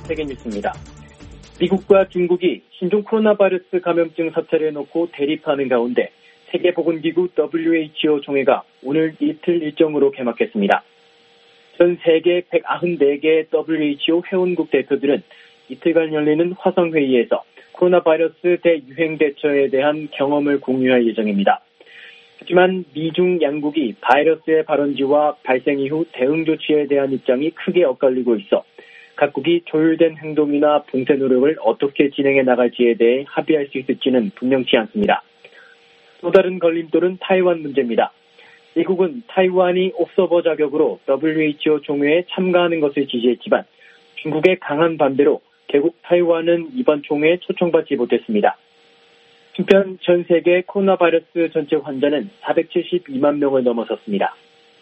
세계뉴스입니다. 미국과 중국이 신종 코로나 바이러스 감염증 사태를 놓고 대립하는 가운데 세계보건기구 WHO 총회가 오늘 이틀 일정으로 개막했습니다. 전 세계 194개 WHO 회원국 대표들은 이틀간 열리는 화상회의에서 코로나 바이러스 대유행 대처에 대한 경험을 공유할 예정입니다. 하지만 미중 양국이 바이러스의 발원지와 발생 이후 대응 조치에 대한 입장이 크게 엇갈리고 있어 각국이 조율된 행동이나 봉쇄 노력을 어떻게 진행해 나갈지에 대해 합의할 수 있을지는 분명치 않습니다. 또 다른 걸림돌은 타이완 문제입니다. 미국은 타이완이 옵서버 자격으로 WHO 총회에 참가하는 것을 지지했지만 중국의 강한 반대로 결국 타이완은 이번 총회에 초청받지 못했습니다. 한편 전 세계 코로나 바이러스 전체 환자는 472만 명을 넘어섰습니다.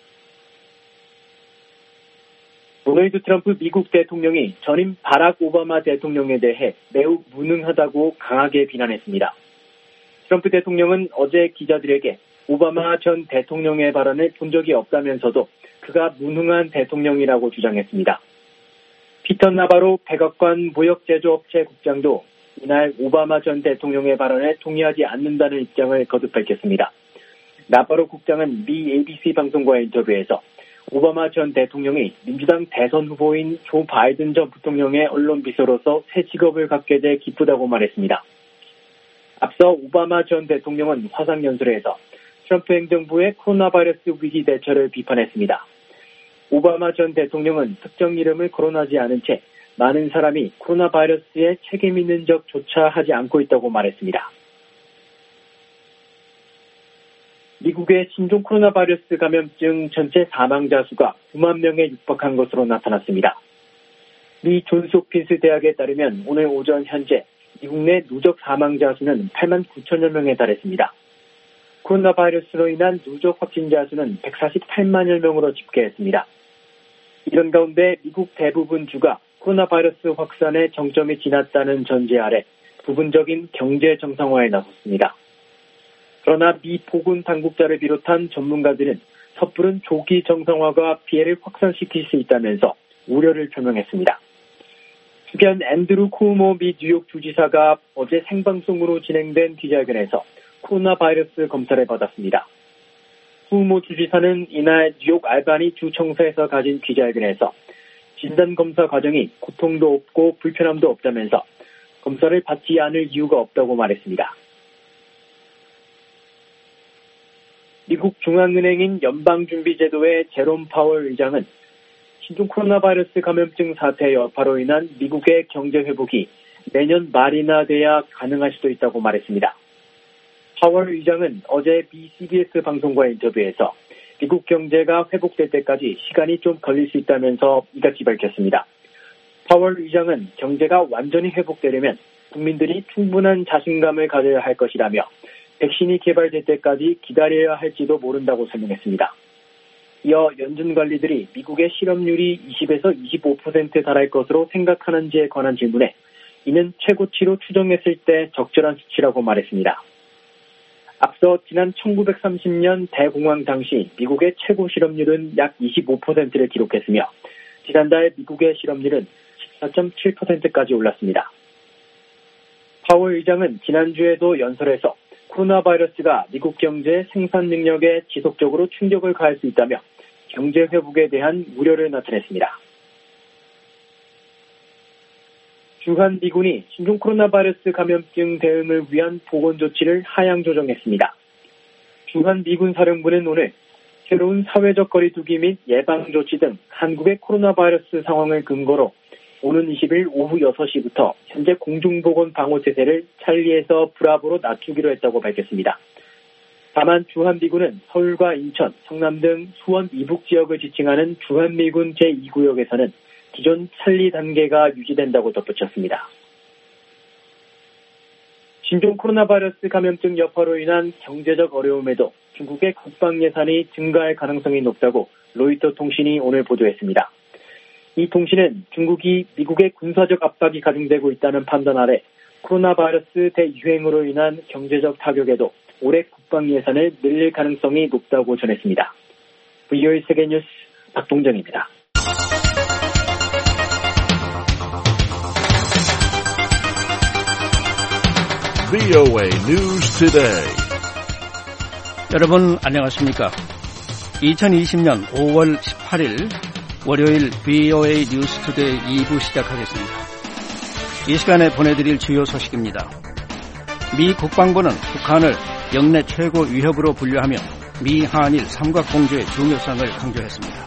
도널드 트럼프 미국 대통령이 전임 바락 오바마 대통령에 대해 매우 무능하다고 강하게 비난했습니다. 트럼프 대통령은 어제 기자들에게 오바마 전 대통령의 발언을 본 적이 없다면서도 그가 무능한 대통령이라고 주장했습니다. 피터 나바로 백악관 무역제조업체 국장도 이날 오바마 전 대통령의 발언에 동의하지 않는다는 입장을 거듭 밝혔습니다. 나바로 국장은 미 ABC 방송과의 인터뷰에서 오바마 전 대통령이 민주당 대선 후보인 조 바이든 전 부통령의 언론 비서로서 새 직업을 갖게 돼 기쁘다고 말했습니다. 앞서 오바마 전 대통령은 화상연설에서 트럼프 행정부의 코로나 바이러스 위기 대처를 비판했습니다. 오바마 전 대통령은 특정 이름을 거론하지 않은 채 많은 사람이 코로나 바이러스에 책임 있는 적조차 하지 않고 있다고 말했습니다. 미국의 신종 코로나 바이러스 감염증 전체 사망자 수가 9만 명에 육박한 것으로 나타났습니다. 미 존스홉킨스 대학에 따르면 오늘 오전 현재 미국 내 누적 사망자 수는 8만 9천여 명에 달했습니다. 코로나 바이러스로 인한 누적 확진자 수는 148만여 명으로 집계했습니다. 이런 가운데 미국 대부분 주가 코로나 바이러스 확산의 정점이 지났다는 전제 아래 부분적인 경제 정상화에 나섰습니다. 그러나 미 보건 당국자를 비롯한 전문가들은 섣부른 조기 정상화가 피해를 확산시킬 수 있다면서 우려를 표명했습니다. 한편 앤드루 쿠오모 미 뉴욕 주지사가 어제 생방송으로 진행된 기자회견에서 코로나 바이러스 검사를 받았습니다. 쿠오모 주지사는 이날 뉴욕 알바니 주청사에서 가진 기자회견에서 진단검사 과정이 고통도 없고 불편함도 없다면서 검사를 받지 않을 이유가 없다고 말했습니다. 미국 중앙은행인 연방준비제도의 제롬 파월 의장은 신종 코로나 바이러스 감염증 사태 여파로 인한 미국의 경제 회복이 내년 말이나 돼야 가능할 수도 있다고 말했습니다. 파월 의장은 어제 CBS 방송과의 인터뷰에서 미국 경제가 회복될 때까지 시간이 좀 걸릴 수 있다면서 이같이 밝혔습니다. 파월 의장은 경제가 완전히 회복되려면 국민들이 충분한 자신감을 가져야 할 것이라며 백신이 개발될 때까지 기다려야 할지도 모른다고 설명했습니다. 이어 연준 관리들이 미국의 실업률이 20에서 25%에 달할 것으로 생각하는지에 관한 질문에 이는 최고치로 추정했을 때 적절한 수치라고 말했습니다. 앞서 지난 1930년 대공황 당시 미국의 최고 실업률은 약 25%를 기록했으며 지난달 미국의 실업률은 14.7%까지 올랐습니다. 파월 의장은 지난주에도 연설에서 코로나 바이러스가 미국 경제의 생산 능력에 지속적으로 충격을 가할 수 있다며 경제 회복에 대한 우려를 나타냈습니다. 주한 미군이 신종 코로나 바이러스 감염증 대응을 위한 보건 조치를 하향 조정했습니다. 주한 미군 사령부는 오늘 새로운 사회적 거리두기 및 예방 조치 등 한국의 코로나 바이러스 상황을 근거로 오는 20일 오후 6시부터 현재 공중보건 방호태세를 찰리에서 브라보로 낮추기로 했다고 밝혔습니다. 다만 주한미군은 서울과 인천, 성남 등 수원 이북 지역을 지칭하는 주한미군 제2구역에서는 기존 찰리 단계가 유지된다고 덧붙였습니다. 신종 코로나 바이러스 감염증 여파로 인한 경제적 어려움에도 중국의 국방 예산이 증가할 가능성이 높다고 로이터 통신이 오늘 보도했습니다. 이 통신은 중국이 미국의 군사적 압박이 가중되고 있다는 판단 아래 코로나 바이러스 대유행으로 인한 경제적 타격에도 올해 국방 예산을 늘릴 가능성이 높다고 전했습니다. VOA 세계뉴스 박동정입니다. VOA News Today. 여러분 안녕하십니까? 2020년 5월 18일 월요일 VOA 뉴스 투데이 2부 시작하겠습니다. 이 시간에 보내드릴 주요 소식입니다. 미 국방부는 북한을 역내 최고 위협으로 분류하며 미 한일 삼각공조의 중요성을 강조했습니다.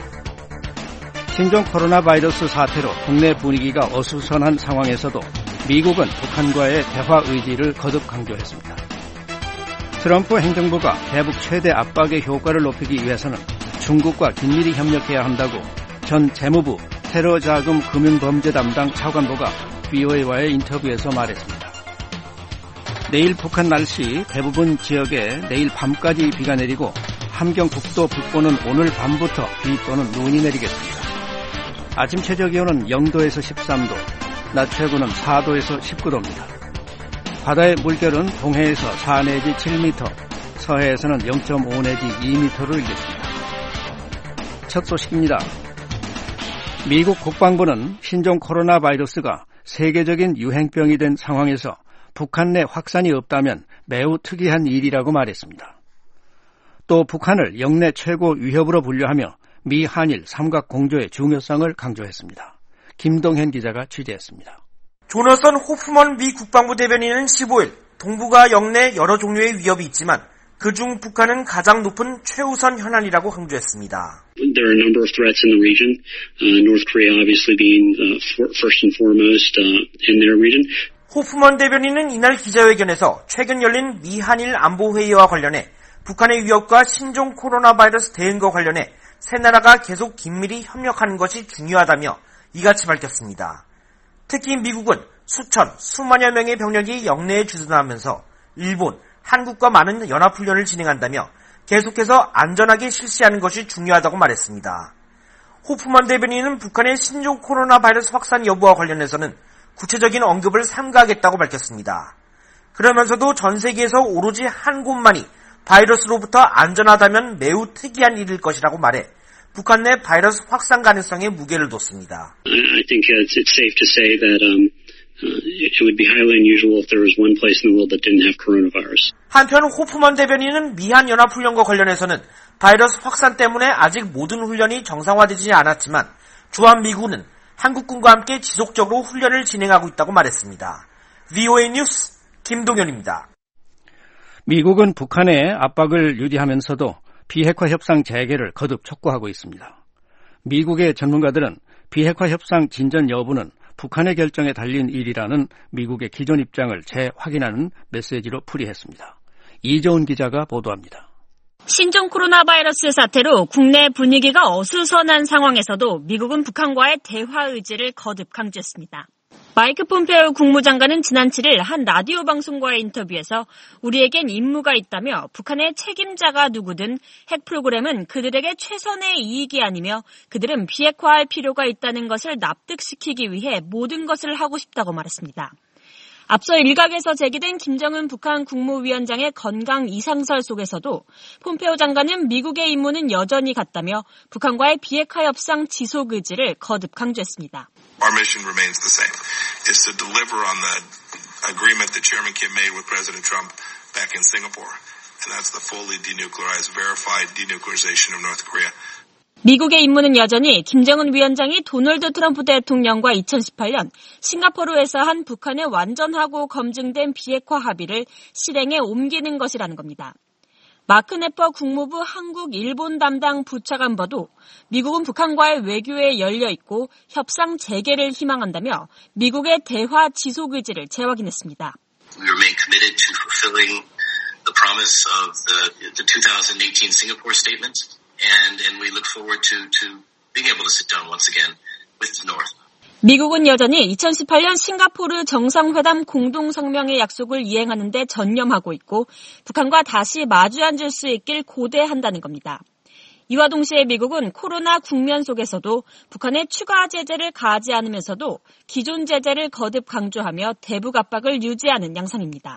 신종 코로나 바이러스 사태로 국내 분위기가 어수선한 상황에서도 미국은 북한과의 대화 의지를 거듭 강조했습니다. 트럼프 행정부가 대북 최대 압박의 효과를 높이기 위해서는 중국과 긴밀히 협력해야 한다고 전 재무부 테러자금 금융범죄 담당 차관보가 VOA와의 인터뷰에서 말했습니다. 내일 북한 날씨 대부분 지역에 내일 밤까지 비가 내리고 함경 북도 북부는 오늘 밤부터 비 또는 눈이 내리겠습니다. 아침 최저 기온은 0도에서 13도, 낮 최고는 4도에서 19도입니다. 바다의 물결은 동해에서 4 내지 7m, 서해에서는 0.5 내지 2m로 일겠습니다. 첫 소식입니다. 미국 국방부는 신종 코로나 바이러스가 세계적인 유행병이 된 상황에서 북한 내 확산이 없다면 매우 특이한 일이라고 말했습니다. 또 북한을 역내 최고 위협으로 분류하며 미 한일 삼각 공조의 중요성을 강조했습니다. 김동현 기자가 취재했습니다. 조너선 호프먼 미 국방부 대변인은 15일 동북아 역내 여러 종류의 위협이 있지만 그중 북한은 가장 높은 최우선 현안이라고 강조했습니다. There are a number of threats in the region, North Korea obviously being first and foremost in their region. 호프먼 대변인은 이날 기자회견에서 최근 열린 미 한일 안보회의와 관련해 북한의 위협과 신종 코로나 바이러스 대응과 관련해 세 나라가 계속 긴밀히 협력하는 것이 중요하다며 이같이 밝혔습니다. 특히 미국은 수만여 명의 병력이 역내에 주둔하면서 일본, 한국과 많은 연합훈련을 진행한다며 계속해서 안전하게 실시하는 것이 중요하다고 말했습니다. 호프먼 대변인은 북한의 신종 코로나 바이러스 확산 여부와 관련해서는 구체적인 언급을 삼가하겠다고 밝혔습니다. 그러면서도 전 세계에서 오로지 한 곳만이 바이러스로부터 안전하다면 매우 특이한 일일 것이라고 말해 북한 내 바이러스 확산 가능성에 무게를 뒀습니다. I think it's safe to say that it would be highly unusual if there was one place in the world that didn't have coronavirus. 한편 호프먼 대변인은 미한 연합훈련과 관련해서는 바이러스 확산 때문에 아직 모든 훈련이 정상화되지 않았지만 주한미군은 한국군과 함께 지속적으로 훈련을 진행하고 있다고 말했습니다. VOA 뉴스 김동현입니다. 미국은 북한의 압박을 유지하면서도 비핵화 협상 재개를 거듭 촉구하고 있습니다. 미국의 전문가들은 비핵화 협상 진전 여부는 북한의 결정에 달린 일이라는 미국의 기존 입장을 재확인하는 메시지로 풀이했습니다. 이조은 기자가 보도합니다. 신종 코로나 바이러스 사태로 국내 분위기가 어수선한 상황에서도 미국은 북한과의 대화 의지를 거듭 강조했습니다. 마이크 폼페오 국무장관은 지난 7일 한 라디오 방송과의 인터뷰에서 우리에겐 임무가 있다며 북한의 책임자가 누구든 핵 프로그램은 그들에게 최선의 이익이 아니며 그들은 비핵화할 필요가 있다는 것을 납득시키기 위해 모든 것을 하고 싶다고 말했습니다. 앞서 일각에서 제기된 김정은 북한 국무위원장의 건강 이상설 속에서도 폼페오 장관은 미국의 임무는 여전히 같다며 북한과의 비핵화 협상 지속 의지를 거듭 강조했습니다. Our mission remains the same. Is to deliver on the agreement that Chairman Kim made with President Trump back in Singapore. And that's the fully denuclearized, verified denuclearization of North Korea. 미국의 임무는 여전히 김정은 위원장이 도널드 트럼프 대통령과 2018년 싱가포르에서 한 북한의 완전하고 검증된 비핵화 합의를 실행에 옮기는 것이라는 겁니다. 마크 네퍼 국무부 한국 일본 담당 부차관보도 미국은 북한과의 외교에 열려 있고 협상 재개를 희망한다며 미국의 대화 지속 의지를 재확인했습니다. We remain committed to fulfilling the promise of the 2018 Singapore statement, and we look forward to being able to sit down once again with the North. 미국은 여전히 2018년 싱가포르 정상회담 공동성명의 약속을 이행하는 데 전념하고 있고 북한과 다시 마주 앉을 수 있길 고대한다는 겁니다. 이와 동시에 미국은 코로나 국면 속에서도 북한의 추가 제재를 가하지 않으면서도 기존 제재를 거듭 강조하며 대북 압박을 유지하는 양상입니다.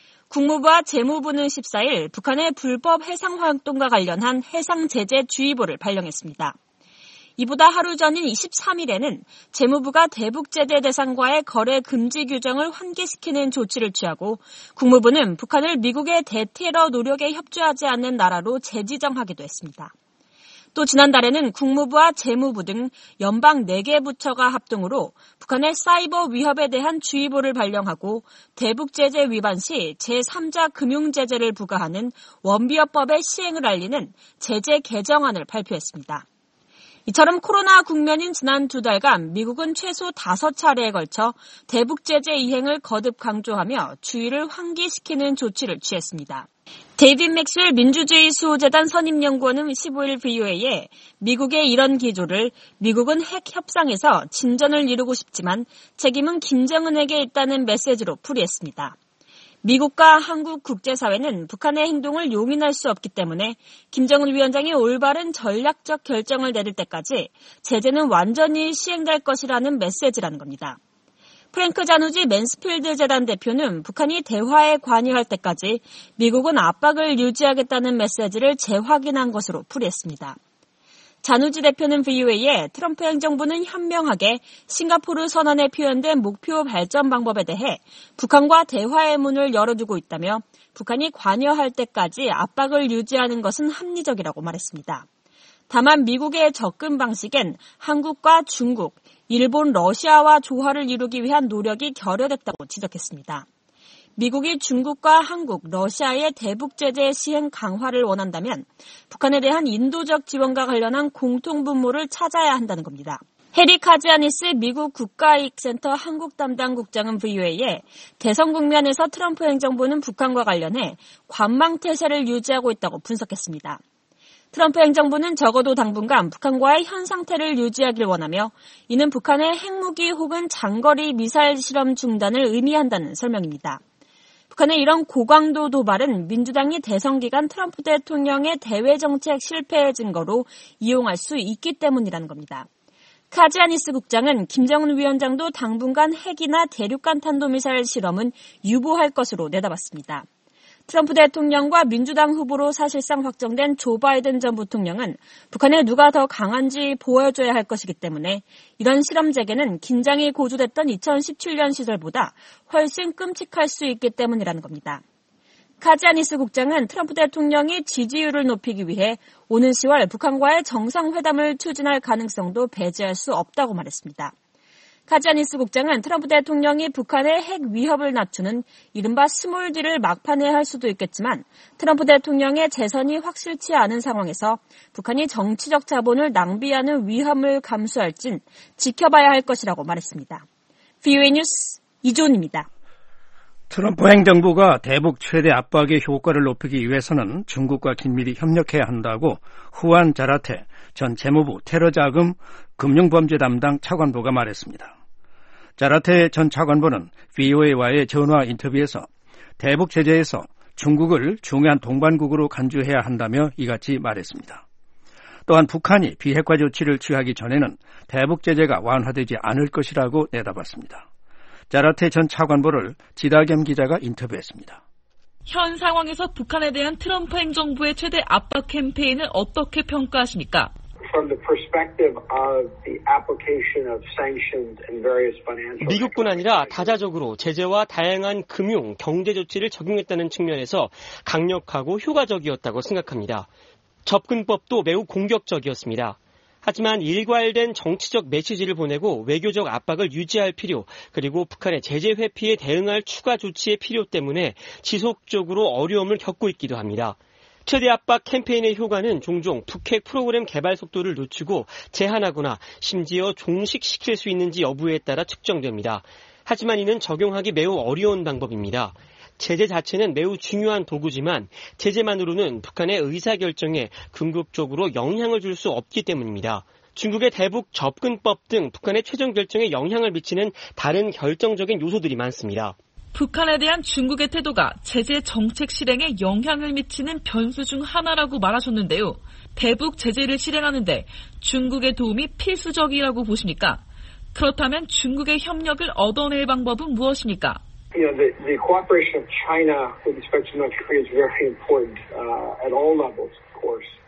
국무부와 재무부는 14일 북한의 불법 해상 활동과 관련한 해상 제재 주의보를 발령했습니다. 이보다 하루 전인 23일에는 재무부가 대북제재 대상과의 거래 금지 규정을 환기시키는 조치를 취하고 국무부는 북한을 미국의 대테러 노력에 협조하지 않는 나라로 재지정하기도 했습니다. 또 지난달에는 국무부와 재무부 등 연방 4개 부처가 합동으로 북한의 사이버 위협에 대한 주의보를 발령하고 대북제재 위반 시 제3자 금융제재를 부과하는 원비어법의 시행을 알리는 제재 개정안을 발표했습니다. 이처럼 코로나 국면인 지난 2달간 미국은 최소 5차례에 걸쳐 대북제재 이행을 거듭 강조하며 주의를 환기시키는 조치를 취했습니다. 데이빗 맥스웰 민주주의 수호재단 선임연구원은 15일 VOA에 미국의 이런 기조를 미국은 핵 협상에서 진전을 이루고 싶지만 책임은 김정은에게 있다는 메시지로 풀이했습니다. 미국과 한국 국제사회는 북한의 행동을 용인할 수 없기 때문에 김정은 위원장이 올바른 전략적 결정을 내릴 때까지 제재는 완전히 시행될 것이라는 메시지라는 겁니다. 프랭크 자누지 맨스필드 재단 대표는 북한이 대화에 관여할 때까지 미국은 압박을 유지하겠다는 메시지를 재확인한 것으로 풀이했습니다. 자누지 대표는 VOA에 트럼프 행정부는 현명하게 싱가포르 선언에 표현된 목표 발전 방법에 대해 북한과 대화의 문을 열어두고 있다며 북한이 관여할 때까지 압박을 유지하는 것은 합리적이라고 말했습니다. 다만 미국의 접근 방식엔 한국과 중국, 일본, 러시아와 조화를 이루기 위한 노력이 결여됐다고 지적했습니다. 미국이 중국과 한국, 러시아의 대북제재 시행 강화를 원한다면 북한에 대한 인도적 지원과 관련한 공통분모를 찾아야 한다는 겁니다. 해리 카지아니스 미국 국가이익센터 한국 담당 국장은 VOA에 대선 국면에서 트럼프 행정부는 북한과 관련해 관망태세를 유지하고 있다고 분석했습니다. 트럼프 행정부는 적어도 당분간 북한과의 현 상태를 유지하길 원하며 이는 북한의 핵무기 혹은 장거리 미사일 실험 중단을 의미한다는 설명입니다. 북한의 이런 고강도 도발은 민주당이 대선 기간 트럼프 대통령의 대외 정책 실패의 증거로 이용할 수 있기 때문이라는 겁니다. 카지아니스 국장은 김정은 위원장도 당분간 핵이나 대륙간 탄도미사일 실험은 유보할 것으로 내다봤습니다. 트럼프 대통령과 민주당 후보로 사실상 확정된 조 바이든 전 부통령은 북한에 누가 더 강한지 보여줘야 할 것이기 때문에 이런 실험 재개는 긴장이 고조됐던 2017년 시절보다 훨씬 끔찍할 수 있기 때문이라는 겁니다. 카지아니스 국장은 트럼프 대통령이 지지율을 높이기 위해 오는 10월 북한과의 정상회담을 추진할 가능성도 배제할 수 없다고 말했습니다. 카지아니스 국장은 트럼프 대통령이 북한의 핵 위협을 낮추는 이른바 스몰 딜을 막판에 할 수도 있겠지만 트럼프 대통령의 재선이 확실치 않은 상황에서 북한이 정치적 자본을 낭비하는 위험을 감수할진 지켜봐야 할 것이라고 말했습니다. VOA 뉴스 이존입니다. 트럼프 행정부가 대북 최대 압박의 효과를 높이기 위해서는 중국과 긴밀히 협력해야 한다고 후안 자라테 전 재무부 테러자금 금융범죄 담당 차관보가 말했습니다. 자라테 전 차관보는 VOA와의 전화 인터뷰에서 대북 제재에서 중국을 중요한 동반국으로 간주해야 한다며 이같이 말했습니다. 또한 북한이 비핵화 조치를 취하기 전에는 대북 제재가 완화되지 않을 것이라고 내다봤습니다. 자라테 전 차관보를 지다겸 기자가 인터뷰했습니다. 현 상황에서 북한에 대한 트럼프 행정부의 최대 압박 캠페인을 어떻게 평가하십니까? 미국뿐 아니라 다자적으로 제재와 다양한 금융, 경제 조치를 적용했다는 측면에서 강력하고 효과적이었다고 생각합니다. 접근법도 매우 공격적이었습니다. 하지만 일괄된 정치적 메시지를 보내고 외교적 압박을 유지할 필요, 그리고 북한의 제재 회피에 대응할 추가 조치의 필요 때문에 지속적으로 어려움을 겪고 있기도 합니다. 최대 압박 캠페인의 효과는 종종 북핵 프로그램 개발 속도를 늦추고 제한하거나 심지어 종식시킬 수 있는지 여부에 따라 측정됩니다. 하지만 이는 적용하기 매우 어려운 방법입니다. 제재 자체는 매우 중요한 도구지만 제재만으로는 북한의 의사결정에 궁극적으로 영향을 줄 수 없기 때문입니다. 중국의 대북 접근법 등 북한의 최종 결정에 영향을 미치는 다른 결정적인 요소들이 많습니다. 북한에 대한 중국의 태도가 제재 정책 실행에 영향을 미치는 변수 중 하나라고 말하셨는데요. 대북 제재를 실행하는데 중국의 도움이 필수적이라고 보십니까? 그렇다면 중국의 협력을 얻어낼 방법은 무엇입니까? The cooperation of China with respect to North Korea is very important at all levels, of course.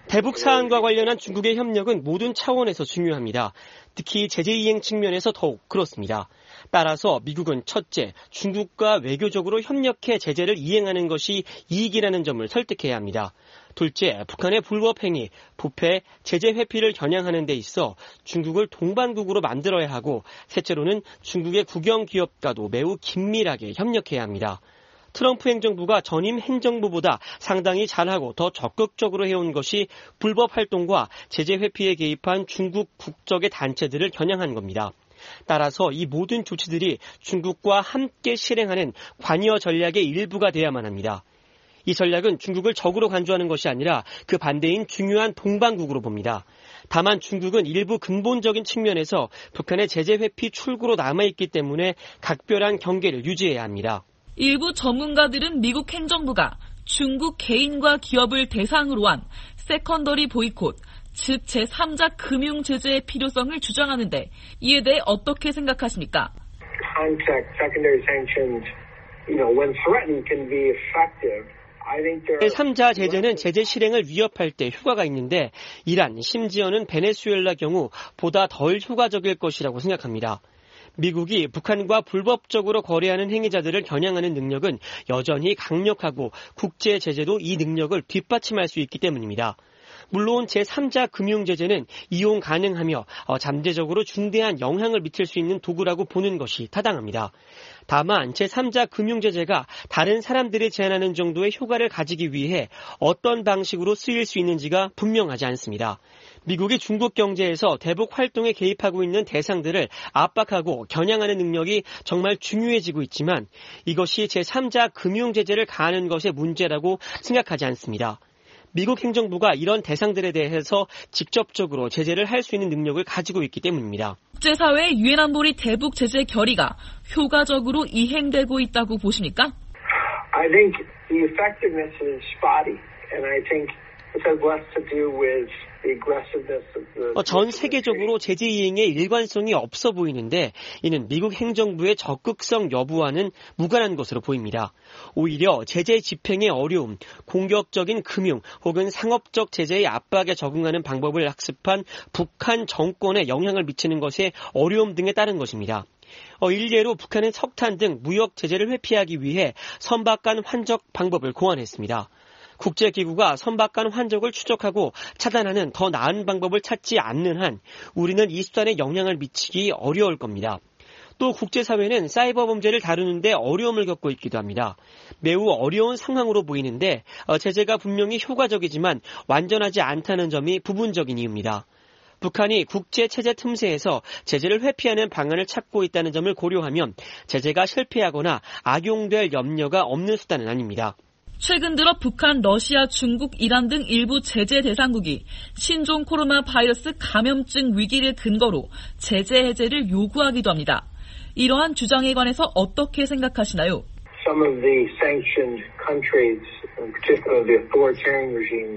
대북 사안과 관련한 중국의 협력은 모든 차원에서 중요합니다. 특히 제재 이행 측면에서 더욱 그렇습니다. 따라서 미국은 첫째, 중국과 외교적으로 협력해 제재를 이행하는 것이 이익이라는 점을 설득해야 합니다. 둘째, 북한의 불법 행위, 부패, 제재 회피를 겨냥하는 데 있어 중국을 동반국으로 만들어야 하고, 셋째로는 중국의 국영 기업과도 매우 긴밀하게 협력해야 합니다. 트럼프 행정부가 전임 행정부보다 상당히 잘하고 더 적극적으로 해온 것이 불법 활동과 제재 회피에 개입한 중국 국적의 단체들을 겨냥한 겁니다. 따라서 이 모든 조치들이 중국과 함께 실행하는 관여 전략의 일부가 돼야만 합니다. 이 전략은 중국을 적으로 간주하는 것이 아니라 그 반대인 중요한 동반국으로 봅니다. 다만 중국은 일부 근본적인 측면에서 북한의 제재 회피 출구로 남아있기 때문에 각별한 경계를 유지해야 합니다. 일부 전문가들은 미국 행정부가 중국 개인과 기업을 대상으로 한 세컨더리 보이콧, 즉 제3자 금융 제재의 필요성을 주장하는데 이에 대해 어떻게 생각하십니까? 제3자 제재는 제재 실행을 위협할 때 효과가 있는데 이란, 심지어는 베네수엘라 경우 보다 덜 효과적일 것이라고 생각합니다. 미국이 북한과 불법적으로 거래하는 행위자들을 겨냥하는 능력은 여전히 강력하고 국제 제재도 이 능력을 뒷받침할 수 있기 때문입니다. 물론 제3자 금융제재는 이용 가능하며 잠재적으로 중대한 영향을 미칠 수 있는 도구라고 보는 것이 타당합니다. 다만 제3자 금융제재가 다른 사람들이 제한하는 정도의 효과를 가지기 위해 어떤 방식으로 쓰일 수 있는지가 분명하지 않습니다. 미국이 중국 경제에서 대북 활동에 개입하고 있는 대상들을 압박하고 겨냥하는 능력이 정말 중요해지고 있지만 이것이 제3자 금융제재를 가하는 것의 문제라고 생각하지 않습니다. 미국 행정부가 이런 대상들에 대해서 직접적으로 제재를 할 수 있는 능력을 가지고 있기 때문입니다. 국제사회의 유엔 안보리 대북 제재 결의가 효과적으로 이행되고 있다고 보십니까? I think the effectiveness is spotty, and I think it has less to do with the aggressiveness of the... 전 세계적으로 제재 이행에 일관성이 없어 보이는데 이는 미국 행정부의 적극성 여부와는 무관한 것으로 보입니다. 오히려 제재 집행의 어려움, 공격적인 금융 혹은 상업적 제재의 압박에 적응하는 방법을 학습한 북한 정권에 영향을 미치는 것에 어려움 등에 따른 것입니다. 일례로 북한은 석탄 등 무역 제재를 회피하기 위해 선박간 환적 방법을 고안했습니다. 국제기구가 선박간 환적을 추적하고 차단하는 더 나은 방법을 찾지 않는 한 우리는 이 수단에 영향을 미치기 어려울 겁니다. 또 국제사회는 사이버 범죄를 다루는데 어려움을 겪고 있기도 합니다. 매우 어려운 상황으로 보이는데 제재가 분명히 효과적이지만 완전하지 않다는 점이 부분적인 이유입니다. 북한이 국제체제 틈새에서 제재를 회피하는 방안을 찾고 있다는 점을 고려하면 제재가 실패하거나 악용될 염려가 없는 수단은 아닙니다. 최근 들어 북한, 러시아, 중국, 이란 등 일부 제재 대상국이 신종 코로나 바이러스 감염증 위기를 근거로 제재 해제를 요구하기도 합니다. 이러한 주장에 관해서 어떻게 생각하시나요? Some of the sanctioned countries, particularly the authoritarian regimes,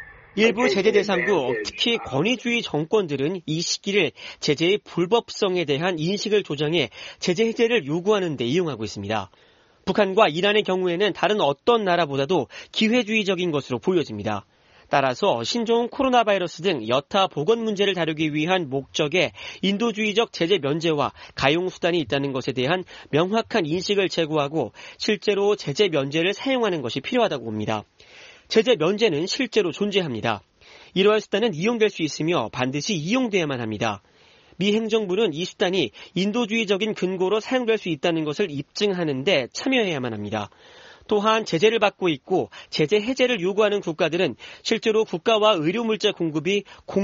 일부 제재 대상국, 특히 권위주의 정권들은 이 시기를 제재의 불법성에 대한 인식을 조정해 제재 해제를 요구하는 데 이용하고 있습니다. 북한과 이란의 경우에는 다른 어떤 나라보다도 기회주의적인 것으로 보여집니다. 따라서 신종 코로나 바이러스 등 여타 보건 문제를 다루기 위한 목적에 인도주의적 제재 면제와 가용 수단이 있다는 것에 대한 명확한 인식을 제고하고 실제로 제재 면제를 사용하는 것이 필요하다고 봅니다. 제재 면제는 실제로 존재합니다. 이러한 수단은 이용될 수 있으며 반드시 이용돼야만 합니다. 미 행정부는 이 수단이 인도주의적인 근거로 사용될 수 있다는 것을 입증하는데 참여해야만 합니다. 또한 제재를 받고 있고 제재 해제를 요구하는 국가들은 실제로 국가와 의료물자 공급이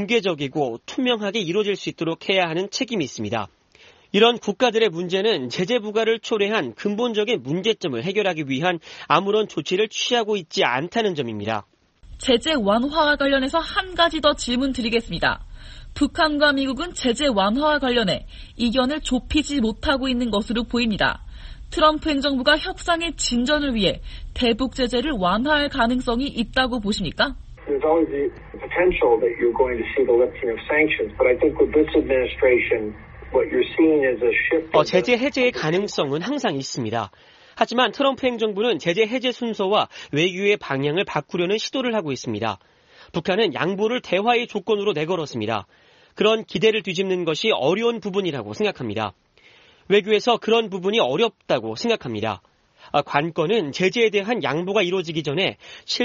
공개적이고 투명하게 이루어질 수 있도록 해야 하는 책임이 있습니다. 이런 국가들의 문제는 제재 부과를 초래한 근본적인 문제점을 해결하기 위한 아무런 조치를 취하고 있지 않다는 점입니다. 제재 완화와 관련해서 한 가지 더 질문 드리겠습니다. 북한과 미국은 제재 완화와 관련해 이견을 좁히지 못하고 있는 것으로 보입니다. 트럼프 행정부가 협상의 진전을 위해 대북 제재를 완화할 가능성이 있다고 보십니까? There's always the potential that you're going to see the lifting of sanctions, but I think with this administration, what you're seeing is a shift. 제재 해제의 가능성은 항상 있습니다. 하지만 트럼프 행정부는 제재 해제 순서와 외유의 방향을 바꾸려는 시도를 하고 있습니다. 북한은 양보를 대화의 조건으로 내걸었습니다. 그런 기대를 뒤집는 것이 어려운 부분이라고 생각합니다. 외교에서 그런 부분이 어렵다고 생각합니다. 관건은 제재에 대한 양보가 이루어지기 전에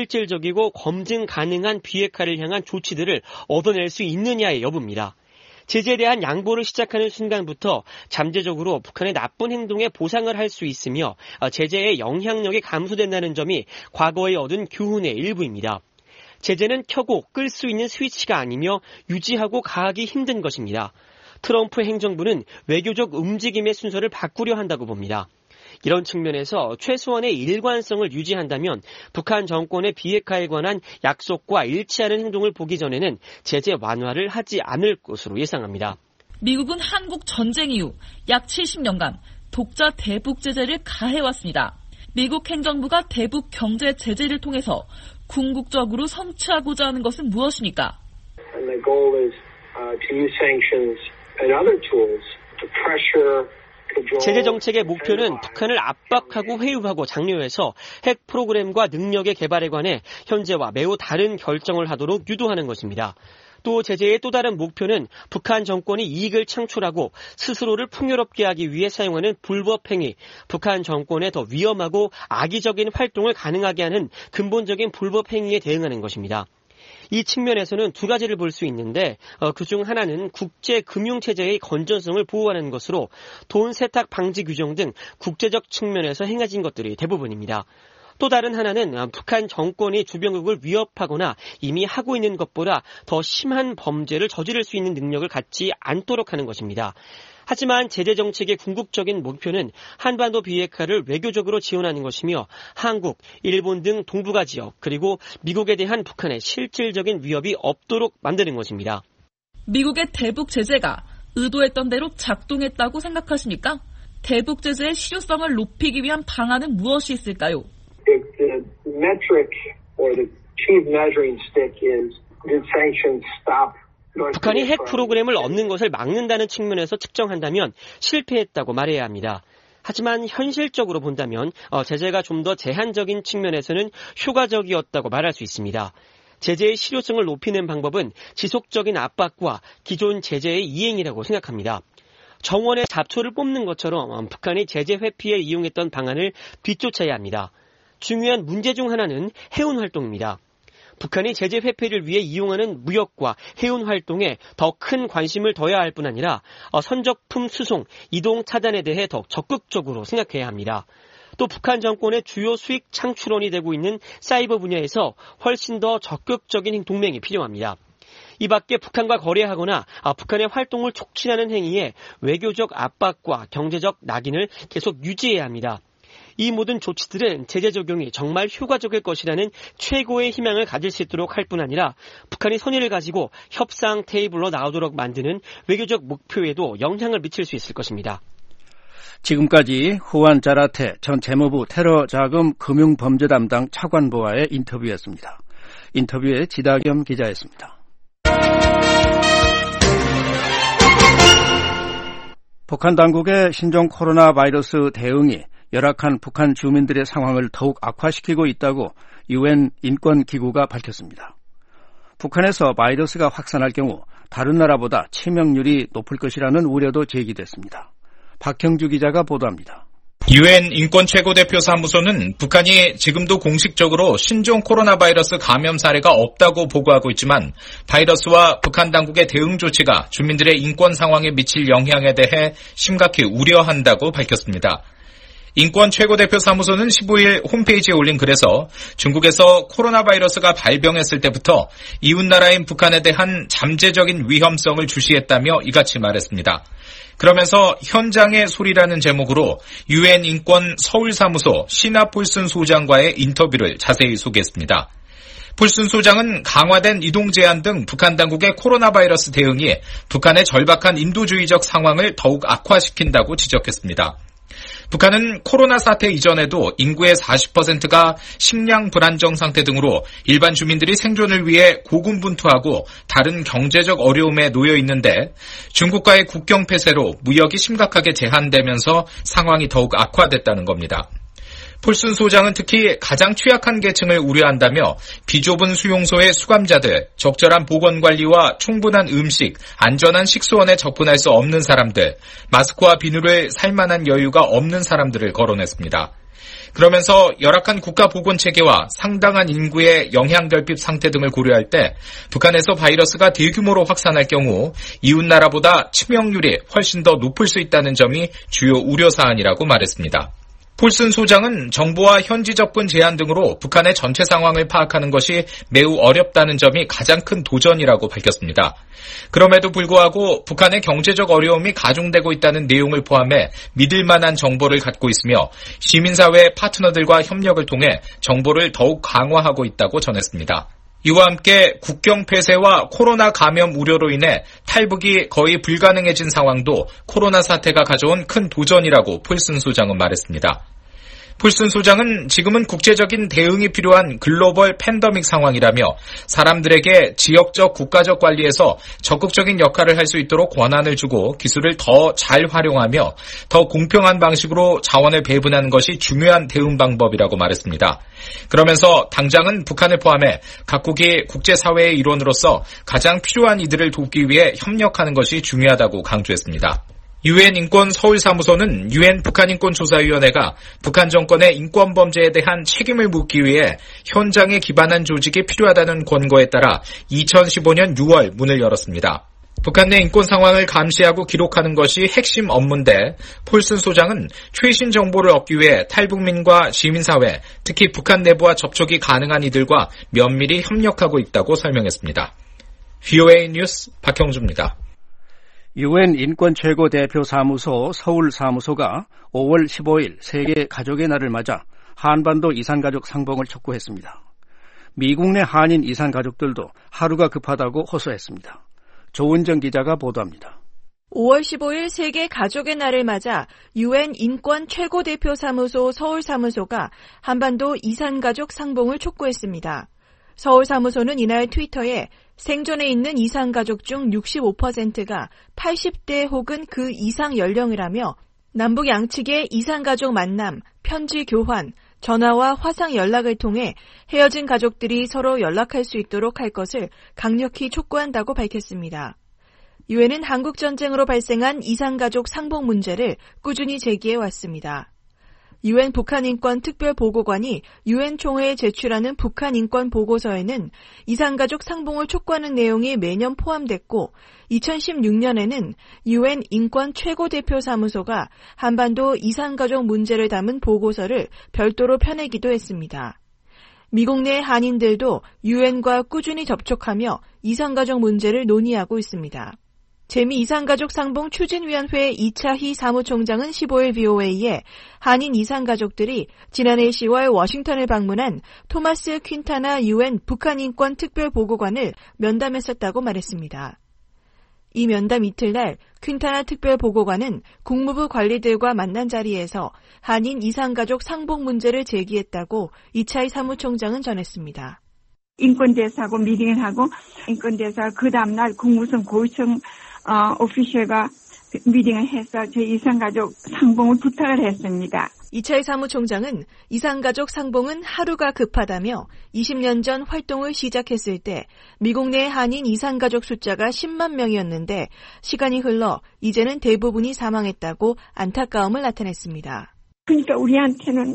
실질적이고 검증 가능한 비핵화를 향한 조치들을 얻어낼 수 있느냐의 여부입니다. 제재에 대한 양보를 시작하는 순간부터 잠재적으로 북한의 나쁜 행동에 보상을 할 수 있으며 제재의 영향력이 감소된다는 점이 과거에 얻은 교훈의 일부입니다. 제재는 켜고 끌 수 있는 스위치가 아니며 유지하고 가하기 힘든 것입니다. 트럼프 행정부는 외교적 움직임의 순서를 바꾸려 한다고 봅니다. 이런 측면에서 최소한의 일관성을 유지한다면 북한 정권의 비핵화에 관한 약속과 일치하는 행동을 보기 전에는 제재 완화를 하지 않을 것으로 예상합니다. 미국은 한국 전쟁 이후 약 70년간 독자 대북 제재를 가해왔습니다. 미국 행정부가 대북 경제 제재를 통해서 궁극적으로 성취하고자 하는 것은 무엇입니까? And the goal is to use sanctions and other tools to pressure. 제재 정책의 목표는 북한을 압박하고 회유하고 장려해서 핵 프로그램과 능력의 개발에 관해 현재와 매우 다른 결정을 하도록 유도하는 것입니다. 또 제재의 또 다른 목표는 북한 정권이 이익을 창출하고 스스로를 풍요롭게 하기 위해 사용하는 불법 행위, 북한 정권의 더 위험하고 악의적인 활동을 가능하게 하는 근본적인 불법 행위에 대응하는 것입니다. 이 측면에서는 두 가지를 볼 수 있는데 그중 하나는 국제금융체제의 건전성을 보호하는 것으로 돈 세탁 방지 규정 등 국제적 측면에서 행해진 것들이 대부분입니다. 또 다른 하나는 북한 정권이 주변국을 위협하거나 이미 하고 있는 것보다 더 심한 범죄를 저지를 수 있는 능력을 갖지 않도록 하는 것입니다. 하지만 제재 정책의 궁극적인 목표는 한반도 비핵화를 외교적으로 지원하는 것이며 한국, 일본 등 동북아 지역 그리고 미국에 대한 북한의 실질적인 위협이 없도록 만드는 것입니다. 미국의 대북 제재가 의도했던 대로 작동했다고 생각하십니까? 대북 제재의 실효성을 높이기 위한 방안은 무엇이 있을까요? The metric or the chief measuring stick is did sanctions stop? 북한이 핵 프로그램을 얻는 것을 막는다는 측면에서 측정한다면 실패했다고 말해야 합니다. 하지만 현실적으로 본다면 제재가 좀 더 제한적인 측면에서는 효과적이었다고 말할 수 있습니다. 제재의 실효성을 높이는 방법은 지속적인 압박과 기존 제재의 이행이라고 생각합니다. 정원의 잡초를 뽑는 것처럼 북한이 제재 회피에 이용했던 방안을 뒤쫓아야 합니다. 중요한 문제 중 하나는 해운 활동입니다. 북한이 제재 회피를 위해 이용하는 무역과 해운 활동에 더 큰 관심을 둬야 할 뿐 아니라 선적품 수송, 이동 차단에 대해 더 적극적으로 생각해야 합니다. 또 북한 정권의 주요 수익 창출원이 되고 있는 사이버 분야에서 훨씬 더 적극적인 동맹이 필요합니다. 이 밖에 북한과 거래하거나 북한의 활동을 촉진하는 행위에 외교적 압박과 경제적 낙인을 계속 유지해야 합니다. 이 모든 조치들은 제재 적용이 정말 효과적일 것이라는 최고의 희망을 가질 수 있도록 할 뿐 아니라 북한이 선의를 가지고 협상 테이블로 나오도록 만드는 외교적 목표에도 영향을 미칠 수 있을 것입니다. 지금까지 후안 자라테 전 재무부 테러 자금 금융범죄 담당 차관보와의 인터뷰였습니다. 인터뷰에 지다겸 기자였습니다. 북한 당국의 신종 코로나 바이러스 대응이 열악한 북한 주민들의 상황을 더욱 악화시키고 있다고 UN 인권기구가 밝혔습니다. 북한에서 바이러스가 확산할 경우 다른 나라보다 치명률이 높을 것이라는 우려도 제기됐습니다. 박형주 기자가 보도합니다. UN 인권 최고대표 사무소는 북한이 지금도 공식적으로 신종 코로나 바이러스 감염 사례가 없다고 보고하고 있지만 바이러스와 북한 당국의 대응 조치가 주민들의 인권 상황에 미칠 영향에 대해 심각히 우려한다고 밝혔습니다. 인권 최고대표 사무소는 15일 홈페이지에 올린 글에서 중국에서 코로나 바이러스가 발병했을 때부터 이웃나라인 북한에 대한 잠재적인 위험성을 주시했다며 이같이 말했습니다. 그러면서 현장의 소리라는 제목으로 UN 인권 서울사무소 시나 폴슨 소장과의 인터뷰를 자세히 소개했습니다. 폴슨 소장은 강화된 이동 제한 등 북한 당국의 코로나 바이러스 대응이 북한의 절박한 인도주의적 상황을 더욱 악화시킨다고 지적했습니다. 북한은 코로나 사태 이전에도 인구의 40%가 식량 불안정 상태 등으로 일반 주민들이 생존을 위해 고군분투하고 다른 경제적 어려움에 놓여 있는데 중국과의 국경 폐쇄로 무역이 심각하게 제한되면서 상황이 더욱 악화됐다는 겁니다. 폴슨 소장은 특히 가장 취약한 계층을 우려한다며 비좁은 수용소의 수감자들, 적절한 보건관리와 충분한 음식, 안전한 식수원에 접근할 수 없는 사람들, 마스크와 비누를 살 만한 여유가 없는 사람들을 거론했습니다. 그러면서 열악한 국가보건체계와 상당한 인구의 영향결핍 상태 등을 고려할 때 북한에서 바이러스가 대규모로 확산할 경우 이웃나라보다 치명률이 훨씬 더 높을 수 있다는 점이 주요 우려사안이라고 말했습니다. 폴슨 소장은 정보와 현지 접근 제한 등으로 북한의 전체 상황을 파악하는 것이 매우 어렵다는 점이 가장 큰 도전이라고 밝혔습니다. 그럼에도 불구하고 북한의 경제적 어려움이 가중되고 있다는 내용을 포함해 믿을 만한 정보를 갖고 있으며 시민사회 파트너들과 협력을 통해 정보를 더욱 강화하고 있다고 전했습니다. 이와 함께 국경 폐쇄와 코로나 감염 우려로 인해 탈북이 거의 불가능해진 상황도 코로나 사태가 가져온 큰 도전이라고 폴슨 소장은 말했습니다. 폴슨 소장은 지금은 국제적인 대응이 필요한 글로벌 팬데믹 상황이라며 사람들에게 지역적 국가적 관리에서 적극적인 역할을 할 수 있도록 권한을 주고 기술을 더 잘 활용하며 더 공평한 방식으로 자원을 배분하는 것이 중요한 대응 방법이라고 말했습니다. 그러면서 당장은 북한을 포함해 각국이 국제사회의 일원으로서 가장 필요한 이들을 돕기 위해 협력하는 것이 중요하다고 강조했습니다. 유엔 인권 서울사무소는 유엔 북한인권조사위원회가 북한 정권의 인권범죄에 대한 책임을 묻기 위해 현장에 기반한 조직이 필요하다는 권고에 따라 2015년 6월 문을 열었습니다. 북한 내 인권 상황을 감시하고 기록하는 것이 핵심 업무인데 폴슨 소장은 최신 정보를 얻기 위해 탈북민과 시민사회, 특히 북한 내부와 접촉이 가능한 이들과 면밀히 협력하고 있다고 설명했습니다. VOA 뉴스 박형주입니다. 유엔 인권 최고 대표 사무소 서울 사무소가 5월 15일 세계 가족의 날을 맞아 한반도 이산가족 상봉을 촉구했습니다. 미국 내 한인 이산가족들도 하루가 급하다고 호소했습니다. 조은정 기자가 보도합니다. 5월 15일 세계 가족의 날을 맞아 유엔 인권 최고 대표 사무소 서울 사무소가 한반도 이산가족 상봉을 촉구했습니다. 서울 사무소는 이날 트위터에 생존해 있는 이산가족 중 65%가 80대 혹은 그 이상 연령이라며 남북 양측의 이산가족 만남, 편지 교환, 전화와 화상 연락을 통해 헤어진 가족들이 서로 연락할 수 있도록 할 것을 강력히 촉구한다고 밝혔습니다. 유엔은 한국전쟁으로 발생한 이산가족 상봉 문제를 꾸준히 제기해 왔습니다. 유엔 북한인권 특별보고관이 유엔 총회에 제출하는 북한인권 보고서에는 이산가족 상봉을 촉구하는 내용이 매년 포함됐고 2016년에는 유엔 인권 최고대표 사무소가 한반도 이산가족 문제를 담은 보고서를 별도로 펴내기도 했습니다. 미국 내 한인들도 유엔과 꾸준히 접촉하며 이산가족 문제를 논의하고 있습니다. 재미이산가족 상봉 추진위원회 이차희 사무총장은 15일 VOA에 한인 이산가족들이 지난해 10월 워싱턴을 방문한 토마스 퀸타나 유엔 북한인권 특별보고관을 면담했었다고 말했습니다. 이 면담 이틀날 퀸타나 특별보고관은 국무부 관리들과 만난 자리에서 한인 이산가족 상봉 문제를 제기했다고 이차희 사무총장은 전했습니다. 인권대사하고 미팅을 하고 인권대사 그 다음날 국무성 고위층 오피셜과 미팅을 해서 제 이산가족 상봉을 부탁을 했습니다. 이차희 사무총장은 이산가족 상봉은 하루가 급하다며 20년 전 활동을 시작했을 때 미국 내 한인 이산가족 숫자가 10만 명이었는데 시간이 흘러 이제는 대부분이 사망했다고 안타까움을 나타냈습니다. 그러니까 우리한테는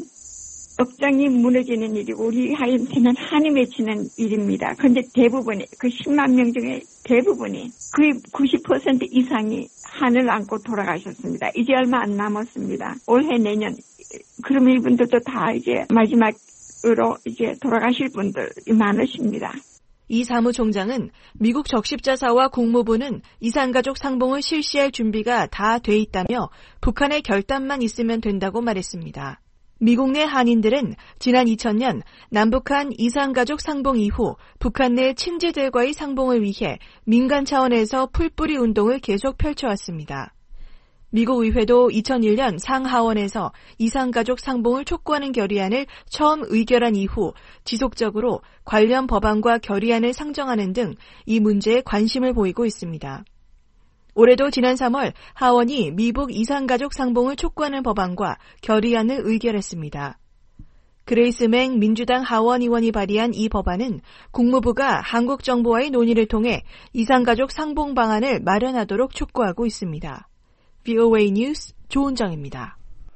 억장이 무너지는 일이고 우리한테는 한이 맺히는 일입니다. 그런데 대부분이 그 10만 명 중에 대부분이 거의 90% 이상이 한을 안고 돌아가셨습니다. 이제 얼마 안 남았습니다. 올해 내년 그러면 이분들도 다 이제 마지막으로 이제 돌아가실 분들이 많으십니다. 이 사무총장은 미국 적십자사와 국무부는 이산가족 상봉을 실시할 준비가 다 돼 있다며 북한의 결단만 있으면 된다고 말했습니다. 미국 내 한인들은 지난 2000년 남북한 이산가족 상봉 이후 북한 내 친지들과의 상봉을 위해 민간 차원에서 풀뿌리 운동을 계속 펼쳐왔습니다. 미국 의회도 2001년 상하원에서 이산가족 상봉을 촉구하는 결의안을 처음 의결한 이후 지속적으로 관련 법안과 결의안을 상정하는 등 이 문제에 관심을 보이고 있습니다. 올해도 지난 3월 하원이 미북 이산가족 상봉을 촉구하는 법안과 결의안을 의결했습니다. 그레이스 맹 민주당 하원 의원이 발의한 이 법안은 국무부가 한국 정부와의 논의를 통해 이산가족 상봉 방안을 마련하도록 촉구하고 있습니다. VOA 뉴스 조은정입니다.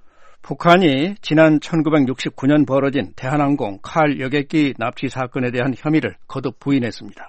북한이 지난 1969년 벌어진 대한항공 칼 여객기 납치 사건에 대한 혐의를 거듭 부인했습니다.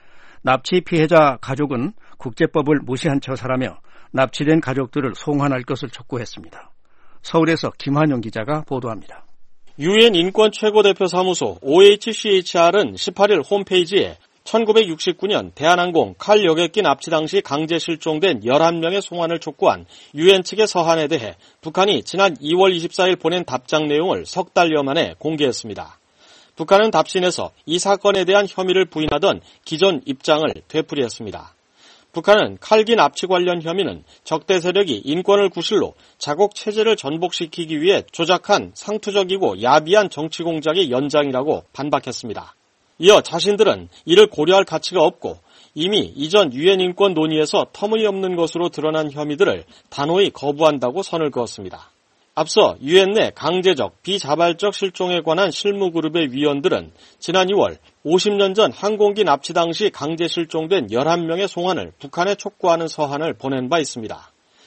납치 피해자 가족은 국제법을 무시한 처사라며 납치된 가족들을 송환할 것을 촉구했습니다. 서울에서 김환영 기자가 보도합니다. 유엔 인권 최고대표 사무소 OHCHR은 18일 홈페이지에 1969년 대한항공 칼 여객기 납치 당시 강제 실종된 11명의 송환을 촉구한 유엔 측의 서한에 대해 북한이 지난 2월 24일 보낸 답장 내용을 석 달여 만에 공개했습니다. 북한은 답신에서 이 사건에 대한 혐의를 부인하던 기존 입장을 되풀이했습니다. 북한은 칼기 납치 관련 혐의는 적대 세력이 인권을 구실로 자국 체제를 전복시키기 위해 조작한 상투적이고 야비한 정치 공작의 연장이라고 반박했습니다. 이어 자신들은 이를 고려할 가치가 없고 이미 이전 유엔 인권 논의에서 터무니없는 것으로 드러난 혐의들을 단호히 거부한다고 선을 그었습니다. 앞서 유엔 내 강제적, 비자발적 실종에 관한 실무그룹의 위원들은 지난 2월 50년 전 항공기 납치 당시 강제 실종된 11명의 송환을 북한에 촉구하는 서한을 보낸 바 있습니다.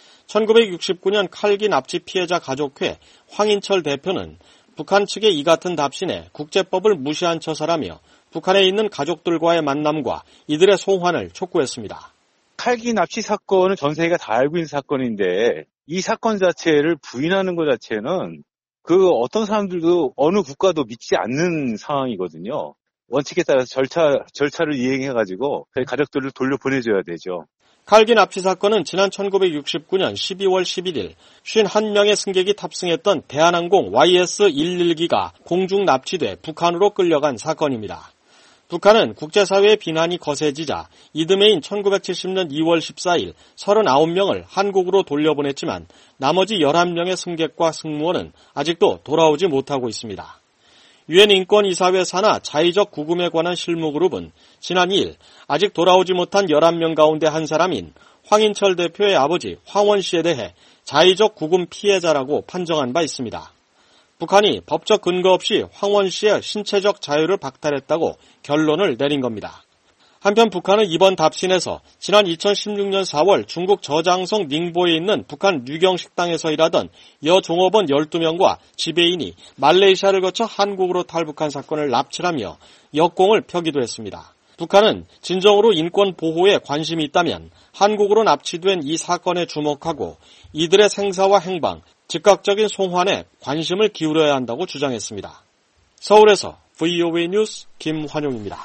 1969년 칼기 납치 피해자 가족회 황인철 대표는 북한 측의 이 같은 답신에 국제법을 무시한 처사라며 북한에 있는 가족들과의 만남과 이들의 송환을 촉구했습니다. 칼기 납치 사건은 전 세계가 다 알고 있는 사건인데 이 사건 자체를 부인하는 것 자체는 그 어떤 사람들도 어느 국가도 믿지 않는 상황이거든요. 원칙에 따라서 절차를 이행해가지고 가족들을 돌려보내줘야 되죠. 칼기 납치 사건은 지난 1969년 12월 11일 51명의 승객이 탑승했던 대한항공 YS-112기가 공중 납치돼 북한으로 끌려간 사건입니다. 북한은 국제사회의 비난이 거세지자 이듬해인 1970년 2월 14일 39명을 한국으로 돌려보냈지만 나머지 11명의 승객과 승무원은 아직도 돌아오지 못하고 있습니다. 유엔 인권이사회 산하 자의적 구금에 관한 실무그룹은 지난 2일 아직 돌아오지 못한 11명 가운데 한 사람인 황인철 대표의 아버지 황원 씨에 대해 자의적 구금 피해자라고 판정한 바 있습니다. 북한이 법적 근거 없이 황원 씨의 신체적 자유를 박탈했다고 결론을 내린 겁니다. 한편 북한은 이번 답신에서 지난 2016년 4월 중국 저장성 닝보에 있는 북한 류경 식당에서 일하던 여종업원 12명과 지배인이 말레이시아를 거쳐 한국으로 탈북한 사건을 납치하며 역공을 펴기도 했습니다. 북한은 진정으로 인권 보호에 관심이 있다면 한국으로 납치된 이 사건에 주목하고 이들의 생사와 행방, 즉각적인 송환에 관심을 기울여야 한다고 주장했습니다. 서울에서 VOA 뉴스 김환용입니다.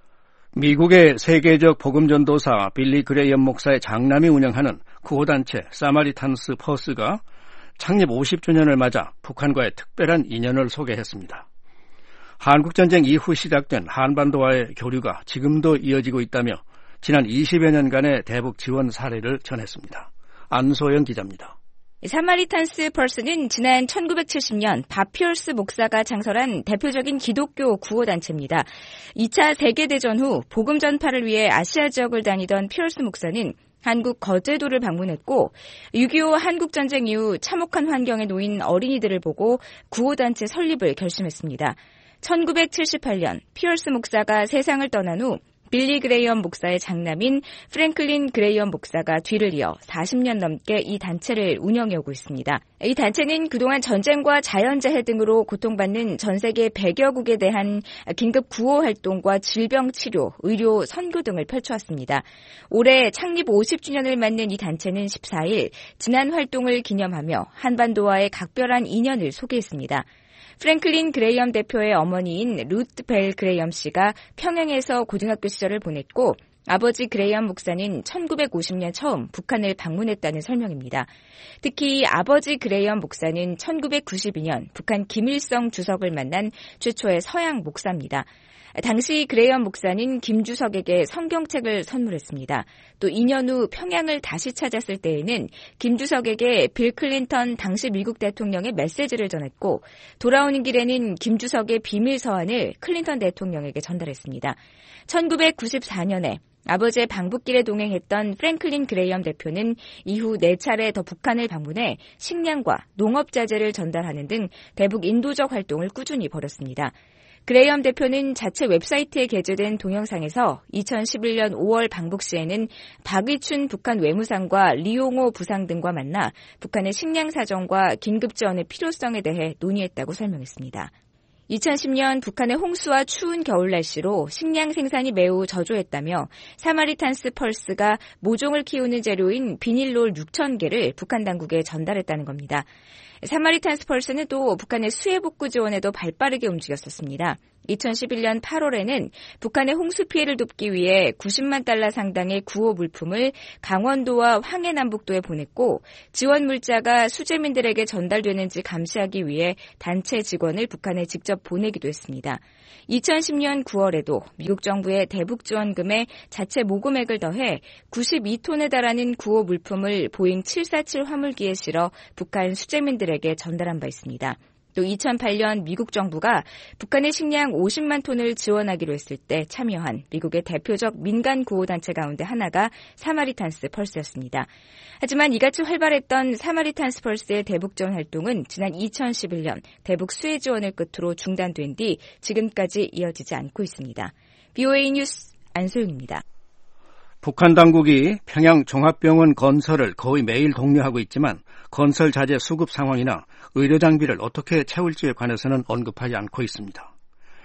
미국의 세계적 복음전도사 빌리 그레이엄 목사의 장남이 운영하는 구호단체 사마리탄스 퍼스가 창립 50주년을 맞아 북한과의 특별한 인연을 소개했습니다. 한국전쟁 이후 시작된 한반도와의 교류가 지금도 이어지고 있다며 지난 20여 년간의 대북 지원 사례를 전했습니다. 안소영 기자입니다. 사마리탄스 퍼스는 지난 1970년 밥 피어스 목사가 창설한 대표적인 기독교 구호단체입니다. 2차 세계대전 후 복음 전파를 위해 아시아 지역을 다니던 피어스 목사는 한국 거제도를 방문했고 6.25 한국전쟁 이후 참혹한 환경에 놓인 어린이들을 보고 구호단체 설립을 결심했습니다. 1978년 피어스 목사가 세상을 떠난 후 빌리 그레이엄 목사의 장남인 프랭클린 그레이엄 목사가 뒤를 이어 40년 넘게 이 단체를 운영해오고 있습니다. 이 단체는 그동안 전쟁과 자연재해 등으로 고통받는 전 세계 100여국에 대한 긴급 구호 활동과 질병 치료, 의료, 선교 등을 펼쳐왔습니다. 올해 창립 50주년을 맞는 이 단체는 14일 지난 활동을 기념하며 한반도와의 각별한 인연을 소개했습니다. 프랭클린 그레이엄 대표의 어머니인 루트 벨 그레이엄 씨가 평양에서 고등학교 시절을 보냈고 아버지 그레이엄 목사는 1950년 처음 북한을 방문했다는 설명입니다. 특히 아버지 그레이엄 목사는 1992년 북한 김일성 주석을 만난 최초의 서양 목사입니다. 당시 그레이엄 목사는 김주석에게 성경책을 선물했습니다. 또 2년 후 평양을 다시 찾았을 때에는 김주석에게 빌 클린턴 당시 미국 대통령의 메시지를 전했고 돌아오는 길에는 김주석의 비밀 서한을 클린턴 대통령에게 전달했습니다. 1994년에 아버지의 방북길에 동행했던 프랭클린 그레이엄 대표는 이후 4차례 더 북한을 방문해 식량과 농업자재를 전달하는 등 대북 인도적 활동을 꾸준히 벌였습니다. 그레이엄 대표는 자체 웹사이트에 게재된 동영상에서 2011년 5월 방북 시에는 박의춘 북한 외무상과 리용호 부상 등과 만나 북한의 식량 사정과 긴급 지원의 필요성에 대해 논의했다고 설명했습니다. 2010년 북한의 홍수와 추운 겨울 날씨로 식량 생산이 매우 저조했다며 사마리탄스 펄스가 모종을 키우는 재료인 비닐롤 6,000개를 북한 당국에 전달했다는 겁니다. 사마리탄스 펄스는 또 북한의 수해복구 지원에도 발빠르게 움직였었습니다. 2011년 8월에는 북한의 홍수 피해를 돕기 위해 90만 달러 상당의 구호 물품을 강원도와 황해남북도에 보냈고 지원 물자가 수재민들에게 전달되는지 감시하기 위해 단체 직원을 북한에 직접 보내기도 했습니다. 2010년 9월에도 미국 정부의 대북 지원금에 자체 모금액을 더해 92톤에 달하는 구호 물품을 보잉 747 화물기에 실어 북한 수재민들에게 전달한 바 있습니다. 또 2008년 미국 정부가 북한의 식량 50만 톤을 지원하기로 했을 때 참여한 미국의 대표적 민간 구호단체 가운데 하나가 사마리탄스 펄스였습니다. 하지만 이같이 활발했던 사마리탄스 펄스의 대북 지원 활동은 지난 2011년 대북 수해 지원을 끝으로 중단된 뒤 지금까지 이어지지 않고 있습니다. BOA 뉴스 안소영입니다. 북한 당국이 평양 종합병원 건설을 거의 매일 독려하고 있지만 건설 자재 수급 상황이나 의료 장비를 어떻게 채울지에 관해서는 언급하지 않고 있습니다.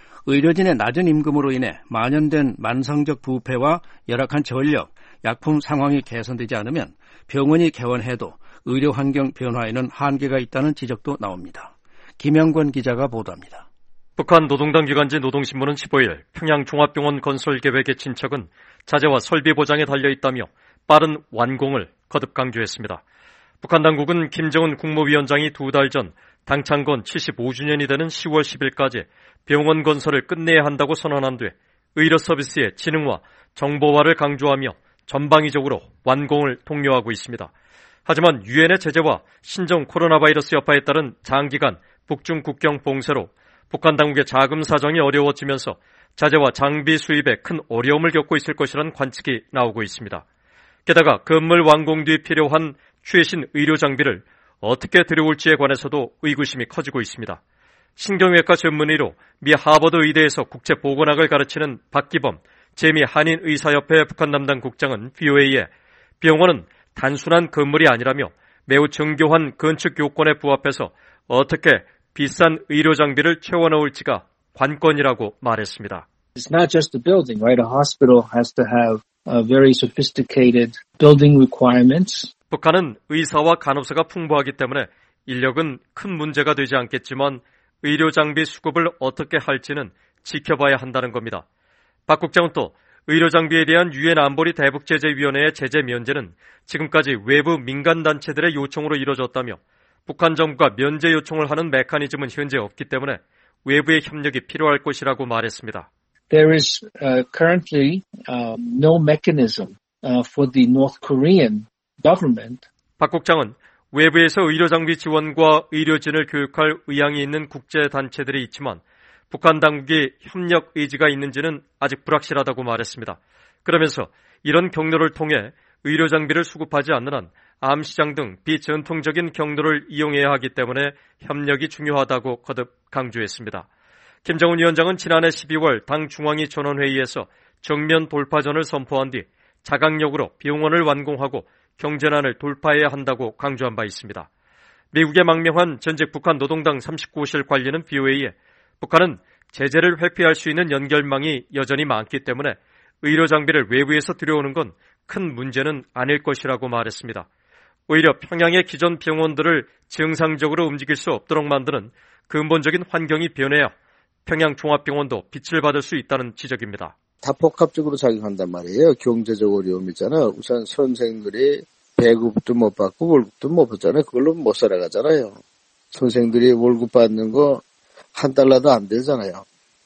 의료진의 낮은 임금으로 인해 만연된 만성적 부패와 열악한 전력, 약품 상황이 개선되지 않으면 병원이 개원해도 의료 환경 변화에는 한계가 있다는 지적도 나옵니다. 김영권 기자가 보도합니다. 북한 노동당 기관지 노동신문은 15일 평양 종합병원 건설 계획의 진척은 자재와 설비 보장에 달려있다며 빠른 완공을 거듭 강조했습니다. 북한 당국은 김정은 국무위원장이 2달 전 당 창건 75주년이 되는 10월 10일까지 병원 건설을 끝내야 한다고 선언한 뒤 의료 서비스의 지능화, 정보화를 강조하며 전방위적으로 완공을 독려하고 있습니다. 하지만 유엔의 제재와 신종 코로나 바이러스 여파에 따른 장기간 북중 국경 봉쇄로 북한 당국의 자금 사정이 어려워지면서 자재와 장비 수입에 큰 어려움을 겪고 있을 것이라는 관측이 나오고 있습니다. 게다가 건물 완공 뒤 필요한 최신 의료 장비를 어떻게 들여올지에 관해서도 의구심이 커지고 있습니다. 신경외과 전문의로 미 하버드 의대에서 국제보건학을 가르치는 박기범 재미 한인의사협회 북한 담당 국장은 BOA에 병원은 단순한 건물이 아니라며 매우 정교한 건축 요건에 부합해서 어떻게 비싼 의료 장비를 채워넣을지가 관건이라고 말했습니다. It's not just a building, right? A hospital has to have very sophisticated building requirements. 북한은 의사와 간호사가 풍부하기 때문에 인력은 큰 문제가 되지 않겠지만 의료 장비 수급을 어떻게 할지는 지켜봐야 한다는 겁니다. 박 국장은 또 의료 장비에 대한 유엔 안보리 대북제재위원회의 제재 면제는 지금까지 외부 민간단체들의 요청으로 이뤄졌다며 북한 정부가 면제 요청을 하는 메커니즘은 현재 없기 때문에 외부의 협력이 필요할 것이라고 말했습니다. There is currently no mechanism for the North Korean government. 박 국장은 외부에서 의료장비 지원과 의료진을 교육할 의향이 있는 국제단체들이 있지만 북한 당국이 협력 의지가 있는지는 아직 불확실하다고 말했습니다. 그러면서 이런 경로를 통해 의료장비를 수급하지 않는 한 암시장 등 비전통적인 경로를 이용해야 하기 때문에 협력이 중요하다고 거듭 강조했습니다. 김정은 위원장은 지난해 12월 당 중앙위 전원회의에서 정면 돌파전을 선포한 뒤 자강력으로 병원을 완공하고 경제난을 돌파해야 한다고 강조한 바 있습니다. 미국의 망명한 전직 북한 노동당 39실 관리는 BOA에 북한은 제재를 회피할 수 있는 연결망이 여전히 많기 때문에 의료 장비를 외부에서 들여오는 건 큰 문제는 아닐 것이라고 말했습니다. 오히려 평양의 기존 병원들을 정상적으로 움직일 수 없도록 만드는 근본적인 환경이 변해야 평양 종합병원도 빛을 받을 수 있다는 지적입니다. 다 복합적으로 작용한단 말이에요. 경제적 어려움이잖아요. 우선 선생들이 배급도 못 받고 월급도 못 받잖아요. 그걸로 못 살아가잖아요. 선생들이 월급 받는 거 $1도 안 되잖아요.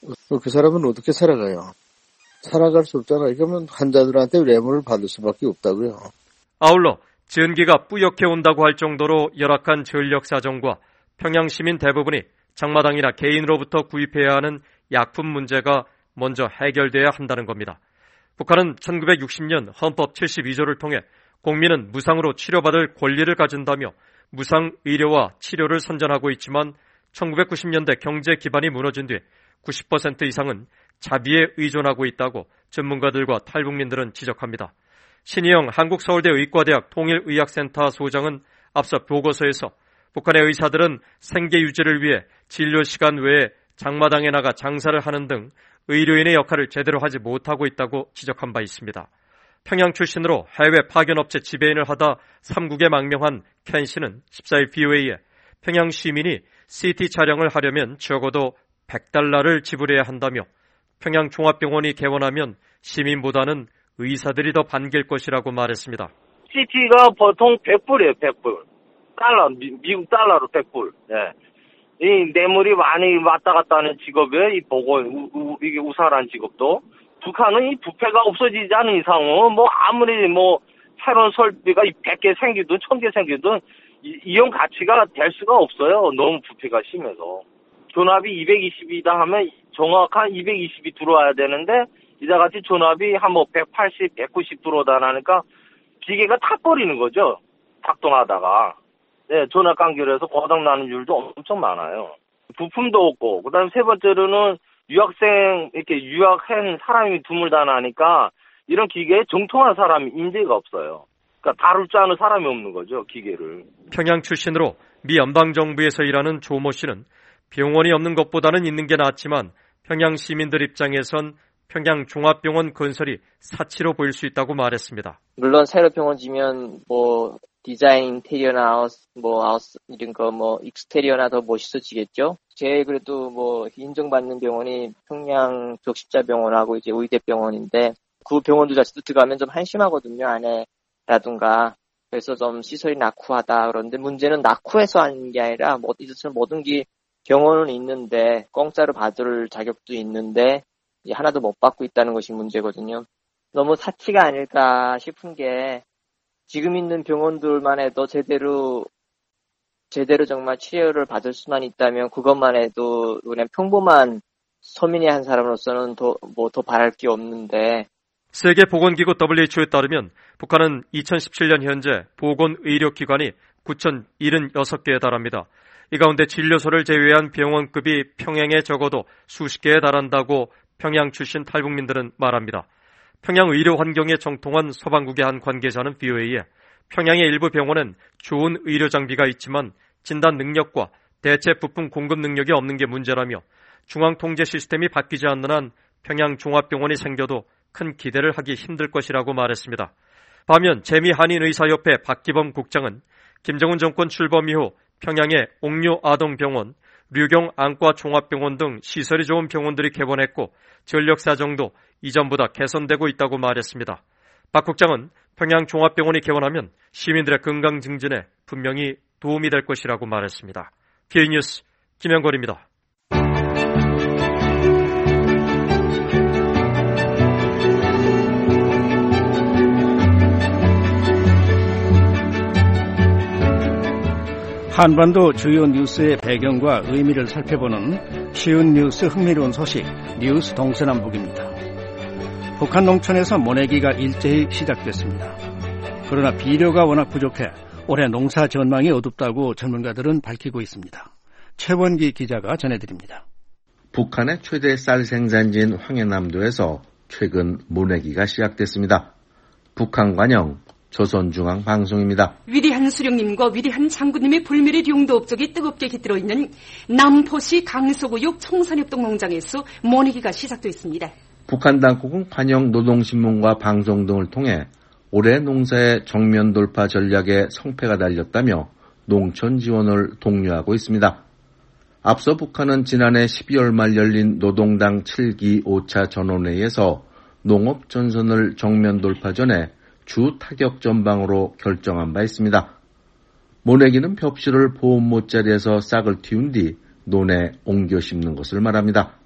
그 사람은 어떻게 살아가요? 살아갈 수 없잖아요. 그러면 환자들한테 뇌물을 받을 수밖에 없다고요. 아울러 전기가 뿌옇게 온다고 할 정도로 열악한 전력 사정과 평양 시민 대부분이 장마당이나 개인으로부터 구입해야 하는 약품 문제가 먼저 해결돼야 한다는 겁니다. 북한은 1960년 헌법 72조를 통해 국민은 무상으로 치료받을 권리를 가진다며 무상 의료와 치료를 선전하고 있지만 1990년대 경제 기반이 무너진 뒤 90% 이상은 자비에 의존하고 있다고 전문가들과 탈북민들은 지적합니다. 신희영 한국서울대 의과대학 통일의학센터 소장은 앞서 보고서에서 북한의 의사들은 생계 유지를 위해 진료 시간 외에 장마당에 나가 장사를 하는 등 의료인의 역할을 제대로 하지 못하고 있다고 지적한 바 있습니다. 평양 출신으로 해외 파견업체 지배인을 하다 3국에 망명한 켄 씨는 14일 BOA에 평양 시민이 CT 촬영을 하려면 적어도 $100를 지불해야 한다며 평양 종합병원이 개원하면 시민보다는 의사들이 더 반길 것이라고 말했습니다. CT가 보통 100불이에요, 100불. 달러, 미국 달러로 100불. 네. 이 뇌물이 많이 왔다 갔다 하는 직업이에요, 이 보건, 이게 우사라는 직업도. 북한은 이 부패가 없어지지 않은 이상은 아무리 새로운 설비가 100개 생기든 1000개 생기든 이용 가치가 될 수가 없어요. 너무 부패가 심해서. 존압이 220이다 하면 정확한 220이 들어와야 되는데 이자같이 존압이 한 180, 190 들어오다 나니까 기계가 탁거리는 거죠. 작동하다가. 네, 존압 간결해서 고장나는 일도 엄청 많아요. 부품도 없고, 그 다음에 세 번째로는 유학생, 이렇게 유학한 사람이 드물다 나니까 이런 기계에 정통한 사람이 인재가 없어요. 그러니까 다룰 줄 아는 사람이 없는 거죠, 기계를. 평양 출신으로 미 연방정부에서 일하는 조모 씨는 병원이 없는 것보다는 있는 게 낫지만 평양 시민들 입장에선 평양 종합병원 건설이 사치로 보일 수 있다고 말했습니다. 물론 새로 병원 지면 디자인 인테리어나 아우스 이런 거 익스테리어나 더 멋있어지겠죠. 제일 그래도 인정받는 병원이 평양 적십자병원하고 이제 의대병원인데 그 병원도 자체도 들어가면 좀 한심하거든요. 안에라든가. 그래서 좀 시설이 낙후하다. 그런데 문제는 낙후해서 하는 게 아니라 이것처럼 뭐든지 병원은 있는데 공짜로 받을 자격도 있는데 하나도 못 받고 있다는 것이 문제거든요. 너무 사치가 아닐까 싶은 게 지금 있는 병원들만 해도 제대로 정말 치료를 받을 수만 있다면 그것만 해도 그냥 평범한 서민의 한 사람으로서는 더 바랄 게 없는데. 세계보건기구 WHO에 따르면 북한은 2017년 현재 보건의료기관이 9,076개에 달합니다. 이 가운데 진료소를 제외한 병원급이 평양에 적어도 수십 개에 달한다고 평양 출신 탈북민들은 말합니다. 평양 의료 환경에 정통한 서방국의 한 관계자는 BOA에 평양의 일부 병원은 좋은 의료 장비가 있지만 진단 능력과 대체 부품 공급 능력이 없는 게 문제라며 중앙 통제 시스템이 바뀌지 않는 한 평양 종합병원이 생겨도 큰 기대를 하기 힘들 것이라고 말했습니다. 반면 재미한인의사협회 박기범 국장은 김정은 정권 출범 이후 평양의 옥류 아동병원, 류경 안과 종합병원 등 시설이 좋은 병원들이 개원했고 전력 사정도 이전보다 개선되고 있다고 말했습니다. 박 국장은 평양 종합병원이 개원하면 시민들의 건강 증진에 분명히 도움이 될 것이라고 말했습니다. PA 뉴스 김영걸입니다. 한반도 주요 뉴스의 배경과 의미를 살펴보는 쉬운 뉴스 흥미로운 소식 뉴스 동서남북입니다. 북한 농촌에서 모내기가 일제히 시작됐습니다. 그러나 비료가 워낙 부족해 올해 농사 전망이 어둡다고 전문가들은 밝히고 있습니다. 최원기 기자가 전해드립니다. 북한의 최대 쌀 생산지인 황해남도에서 최근 모내기가 시작됐습니다. 북한관영 조선중앙방송입니다. 위대한 수령님과 위대한 장군님의 불멸의 용도 업적이 뜨겁게 깃들어 있는 남포시 강서구역 청산협동 농장에서 모내기가 시작됐습니다. 북한 당국은 관영 노동신문과 방송 등을 통해 올해 농사의 정면 돌파 전략에 성패가 달렸다며 농촌 지원을 독려하고 있습니다. 앞서 북한은 지난해 12월 말 열린 노동당 7기 5차 전원회의에서 농업 전선을 정면 돌파 전에 주 타격 전방으로 결정한 바 있습니다. 모내기는 벽실을 보온 못자리에서 싹을 틔운 뒤 논에 옮겨 심는 것을 말합니다.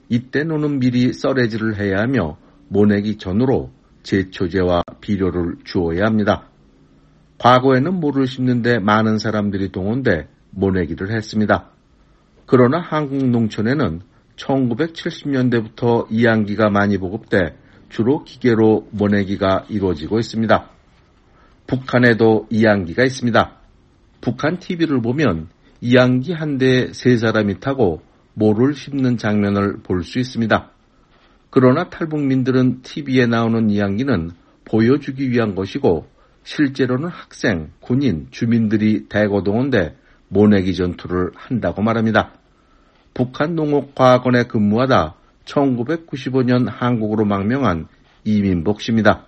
이때 노는 미리 썰해지를 해야 하며 모내기 전으로 제초제와 비료를 주어야 합니다. 과거에는 모를 심는데 많은 사람들이 동원돼 모내기를 했습니다. 그러나 한국 농촌에는 1970년대부터 이양기가 많이 보급돼 주로 기계로 모내기가 이루어지고 있습니다. 북한에도 이양기가 있습니다. 북한 TV를 보면 이양기 한 대에 3사람이 타고 모를 심는 장면을 볼 수 있습니다. 그러나 탈북민들은 TV에 나오는 이양기는 보여주기 위한 것이고 실제로는 학생, 군인, 주민들이 대거동원돼 모내기 전투를 한다고 말합니다. 북한 농업과학원에 근무하다 1995년 한국으로 망명한 이민복 씨입니다.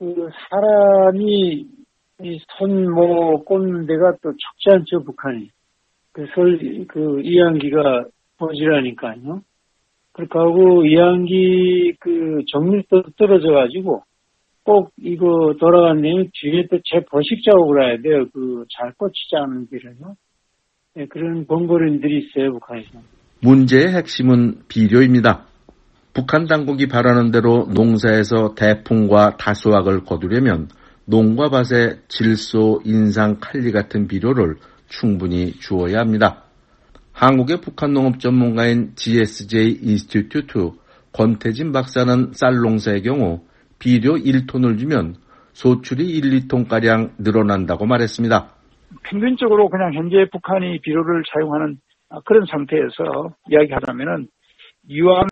사람이 손 꽂는 데가 또 춥지 않죠, 북한이. 그래서 이양기가 보지라니까요. 그렇게 하고 이양기 정밀도 떨어져가지고 꼭 이거 돌아간 내용 뒤에 또 재포식 작업을 해야 돼요. 잘 꽂히지 않은 길은요. 네, 그런 번거로움들이 있어요, 북한에서. 문제의 핵심은 비료입니다. 북한 당국이 바라는 대로 농사에서 대풍과 다수확을 거두려면 농과 밭에 질소, 인상, 칼리 같은 비료를 충분히 주어야 합니다. 한국의 북한 농업 전문가인 GSJ 인스티튜트 권태진 박사는 쌀 농사의 경우 비료 1톤을 주면 소출이 1, 2톤가량 늘어난다고 말했습니다. 평균적으로 그냥 현재 북한이 비료를 사용하는 그런 상태에서 이야기하자면은 유암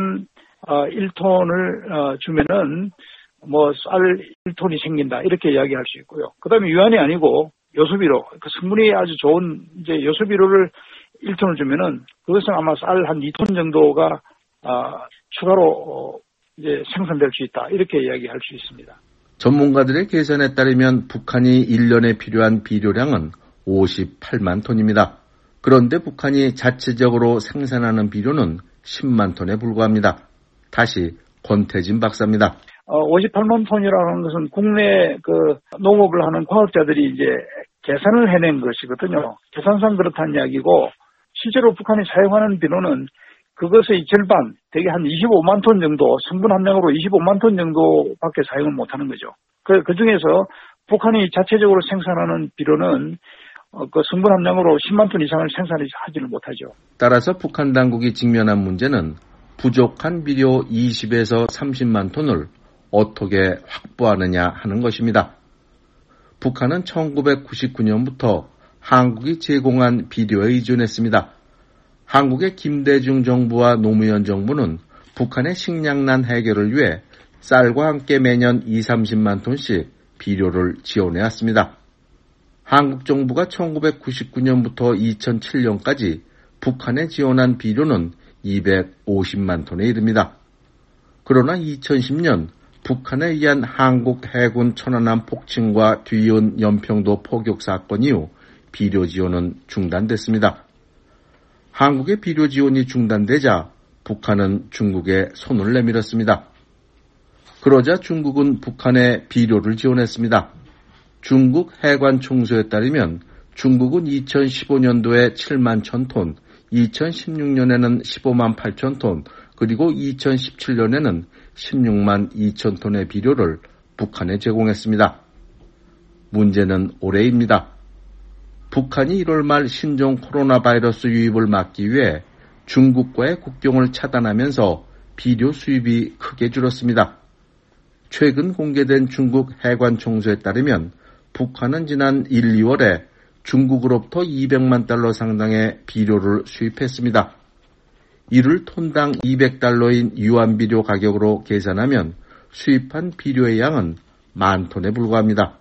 1톤을 주면은 쌀 1톤이 생긴다 이렇게 이야기할 수 있고요. 그다음에 유암이 아니고 요소비료, 성분이 아주 좋은 요소비료를 1톤을 주면은 그것은 아마 쌀 한 2톤 정도가 추가로 생산될 수 있다 이렇게 이야기할 수 있습니다. 전문가들의 계산에 따르면 북한이 1년에 필요한 비료량은 58만 톤입니다. 그런데 북한이 자체적으로 생산하는 비료는 10만 톤에 불과합니다. 다시 권태진 박사입니다. 58만 톤이라는 것은 국내 농업을 하는 과학자들이 계산을 해낸 것이거든요. 계산상 그렇다는 이야기고 실제로 북한이 사용하는 비료는 그것의 절반, 대개 한 25만 톤 정도, 성분 함량으로 25만 톤 정도밖에 사용을 못하는 거죠. 그 중에서 북한이 자체적으로 생산하는 비료는 성분 함량으로 10만 톤 이상을 생산하지를 못하죠. 따라서 북한 당국이 직면한 문제는 부족한 비료 20에서 30만 톤을 어떻게 확보하느냐 하는 것입니다. 북한은 1999년부터 한국이 제공한 비료에 의존했습니다. 한국의 김대중 정부와 노무현 정부는 북한의 식량난 해결을 위해 쌀과 함께 매년 20-30만 톤씩 비료를 지원해왔습니다. 한국 정부가 1999년부터 2007년까지 북한에 지원한 비료는 250만 톤에 이릅니다. 그러나 2010년 북한에 의한 한국 해군 천안함 폭침과 뒤이은 연평도 포격 사건 이후 비료 지원은 중단됐습니다. 한국의 비료 지원이 중단되자 북한은 중국에 손을 내밀었습니다. 그러자 중국은 북한에 비료를 지원했습니다. 중국 해관 총수에 따르면 중국은 2015년도에 7만 1,000톤, 2016년에는 15만 8천 톤, 그리고 2017년에는 16만 2천 톤의 비료를 북한에 제공했습니다. 문제는 올해입니다. 북한이 1월 말 신종 코로나 바이러스 유입을 막기 위해 중국과의 국경을 차단하면서 비료 수입이 크게 줄었습니다. 최근 공개된 중국 해관 총수에 따르면 북한은 지난 1, 2월에 중국으로부터 200만 달러 상당의 비료를 수입했습니다. 이를 톤당 200달러인 유한비료 가격으로 계산하면 수입한 비료의 양은 10,000톤에 불과합니다.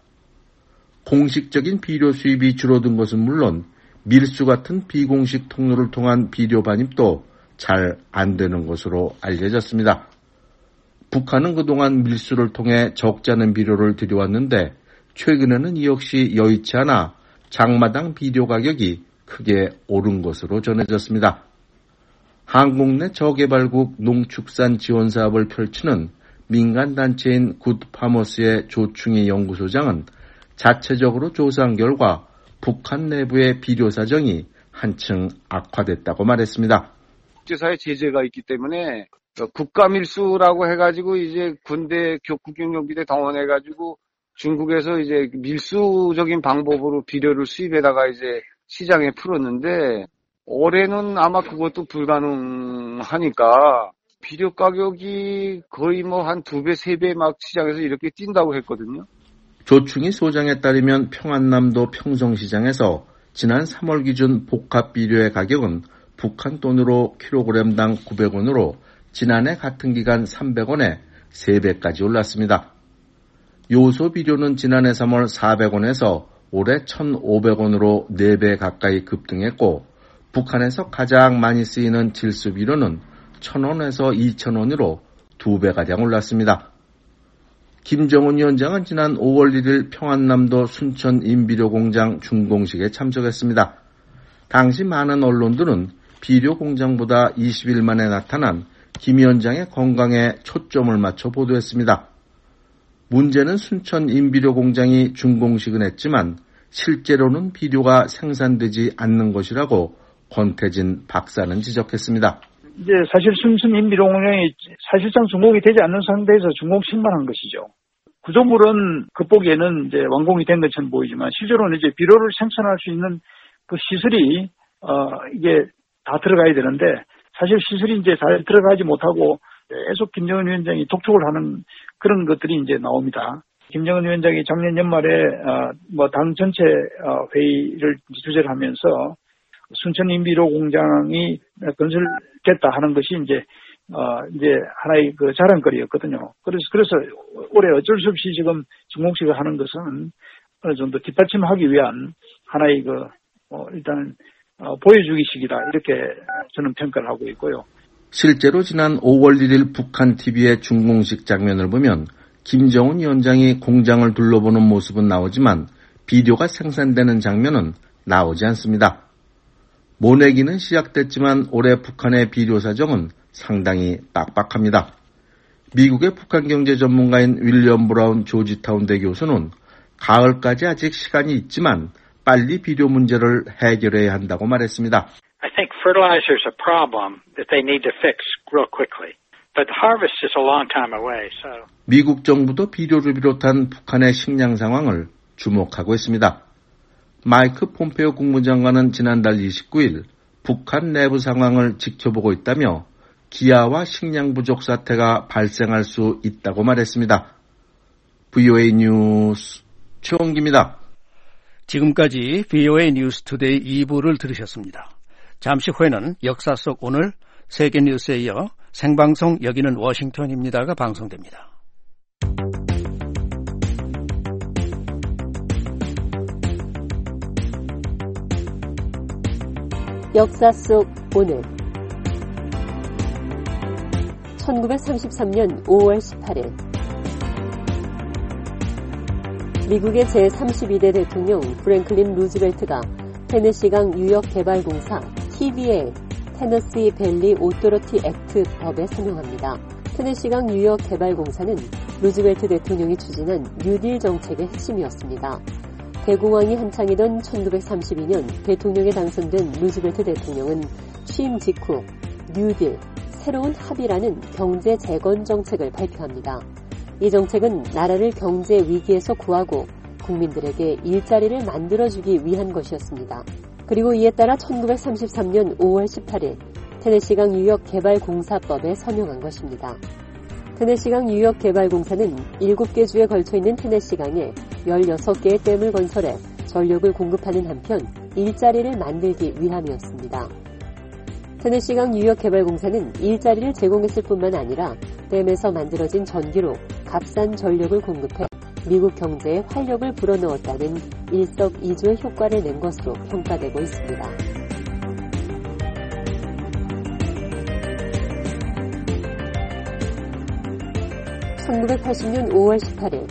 공식적인 비료 수입이 줄어든 것은 물론 밀수 같은 비공식 통로를 통한 비료 반입도 잘 안 되는 것으로 알려졌습니다. 북한은 그동안 밀수를 통해 적지 않은 비료를 들여왔는데 최근에는 이 역시 여의치 않아 장마당 비료 가격이 크게 오른 것으로 전해졌습니다. 한국 내 저개발국 농축산 지원 사업을 펼치는 민간단체인 굿파머스의 조충희 연구소장은 자체적으로 조사한 결과 북한 내부의 비료 사정이 한층 악화됐다고 말했습니다. 국제사회 제재가 있기 때문에 국가밀수라고 해가지고 이제 군대 국경경비대 동원해가지고 중국에서 이제 밀수적인 방법으로 비료를 수입해다가 이제 시장에 풀었는데 올해는 아마 그것도 불가능하니까 비료 가격이 거의 뭐 한 2배, 3배 막 시장에서 이렇게 뛴다고 했거든요. 조충희 소장에 따르면 평안남도 평성시장에서 지난 3월 기준 복합 비료의 가격은 북한 돈으로 킬로그램당 900원으로 지난해 같은 기간 300원에 3배까지 올랐습니다. 요소 비료는 지난해 3월 400원에서 올해 1,500원으로 4배 가까이 급등했고 북한에서 가장 많이 쓰이는 질소 비료는 1,000원에서 2,000원으로 2배가량 올랐습니다. 김정은 위원장은 지난 5월 1일 평안남도 순천 인비료공장 준공식에 참석했습니다. 당시 많은 언론들은 비료 공장보다 20일 만에 나타난 김 위원장의 건강에 초점을 맞춰 보도했습니다. 문제는 순천 인비료 공장이 준공식은 했지만 실제로는 비료가 생산되지 않는 것이라고 권태진 박사는 지적했습니다. 이제 사실 순천 인비료 공장이 사실상 준공이 되지 않는 상태에서 준공식만 한 것이죠. 구조물은 겉보기에는 이제 완공이 된 것처럼 보이지만 실제로는 이제 비료를 생산할 수 있는 그 시설이 이게 다 들어가야 되는데 사실 시설이 이제 잘 들어가지 못하고 계속 김정은 위원장이 독촉을 하는 그런 것들이 이제 나옵니다. 김정은 위원장이 작년 연말에 당 전체 회의를 주재를 하면서 순천 인비료 공장이 건설됐다 하는 것이 이제 하나의 그 자랑거리였거든요. 그래서 올해 어쩔 수 없이 지금 준공식을 하는 것은 어느 정도 뒷받침하기 위한 하나의 일단 보여주기식이다 이렇게 저는 평가를 하고 있고요. 실제로 지난 5월 1일 북한 TV의 준공식 장면을 보면 김정은 위원장이 공장을 둘러보는 모습은 나오지만 비료가 생산되는 장면은 나오지 않습니다. 모내기는 시작됐지만 올해 북한의 비료 사정은 상당히 빡빡합니다. 미국의 북한 경제 전문가인 윌리엄 브라운 조지타운대 교수는 가을까지 아직 시간이 있지만 빨리 비료 문제를 해결해야 한다고 말했습니다. I think fertilizer is a problem that they need to fix real quickly. But the harvest is a long time away, so. 미국 정부도 비료를 비롯한 북한의 식량 상황을 주목하고 있습니다. 마이크 폼페오 국무장관은 지난달 29일 북한 내부 상황을 지켜보고 있다며 기아와 식량 부족 사태가 발생할 수 있다고 말했습니다. VOA 뉴스 최원기입니다. 지금까지 VOA 뉴스 투데이 2부를 들으셨습니다. 잠시 후에는 역사 속 오늘 세계 뉴스에 이어 생방송 여기는 워싱턴입니다가 방송됩니다. 역사 속 오늘 1933년 5월 18일 미국의 제32대 대통령 프랭클린 루즈벨트가 테네시강 유역개발공사 TVA 테너시 밸리 오토리티 액트 법에 서명합니다. 테네시강 유역개발공사는 루즈벨트 대통령이 추진한 뉴딜 정책의 핵심이었습니다. 대공황이 한창이던 1932년 대통령에 당선된 루즈벨트 대통령은 취임 직후 뉴딜, 새로운 합의라는 경제 재건 정책을 발표합니다. 이 정책은 나라를 경제 위기에서 구하고 국민들에게 일자리를 만들어주기 위한 것이었습니다. 그리고 이에 따라 1933년 5월 18일 테네시강 유역개발공사법에 서명한 것입니다. 테네시강 유역개발공사는 7개 주에 걸쳐있는 테네시강에 16개의 댐을 건설해 전력을 공급하는 한편 일자리를 만들기 위함이었습니다. 테네시강 유역개발공사는 일자리를 제공했을 뿐만 아니라 댐에서 만들어진 전기로 값싼 전력을 공급해 미국 경제에 활력을 불어넣었다는 일석이조의 효과를 낸 것으로 평가되고 있습니다. (1980년 5월 18일)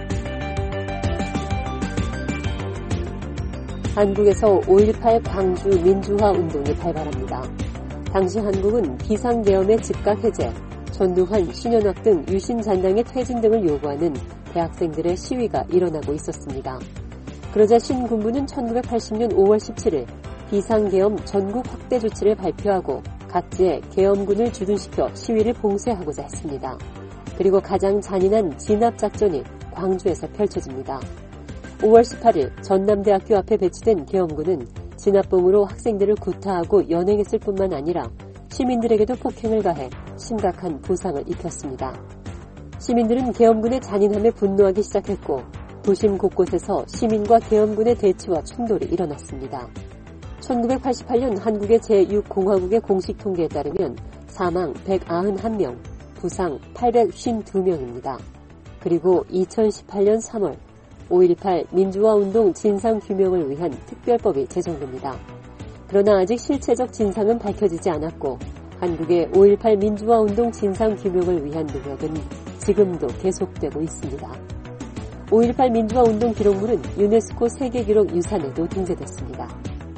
한국에서 5.18 광주 민주화 운동이 발발합니다. 당시 한국은 비상계엄의 즉각 해제, 전두환, 신현학 등 유신 잔당의 퇴진 등을 요구하는 대학생들의 시위가 일어나고 있었습니다. 그러자 신군부는 1980년 5월 17일 비상계엄 전국 확대 조치를 발표하고 각지에 계엄군을 주둔시켜 시위를 봉쇄하고자 했습니다. 그리고 가장 잔인한 진압작전이 광주에서 펼쳐집니다. 5월 18일 전남대학교 앞에 배치된 계엄군은 진압봉으로 학생들을 구타하고 연행했을 뿐만 아니라 시민들에게도 폭행을 가해 심각한 부상을 입혔습니다. 시민들은 계엄군의 잔인함에 분노하기 시작했고 도심 곳곳에서 시민과 계엄군의 대치와 충돌이 일어났습니다. 1988년 한국의 제6공화국의 공식 통계에 따르면 사망 191명, 부상 852명입니다. 그리고 2018년 3월 5.18 민주화운동 진상규명을 위한 특별법이 제정됩니다. 그러나 아직 실체적 진상은 밝혀지지 않았고 한국의 5.18 민주화운동 진상규명을 위한 노력은 지금도 계속되고 있습니다. 5.18 민주화운동 기록물은 유네스코 세계기록 유산에도 등재됐습니다.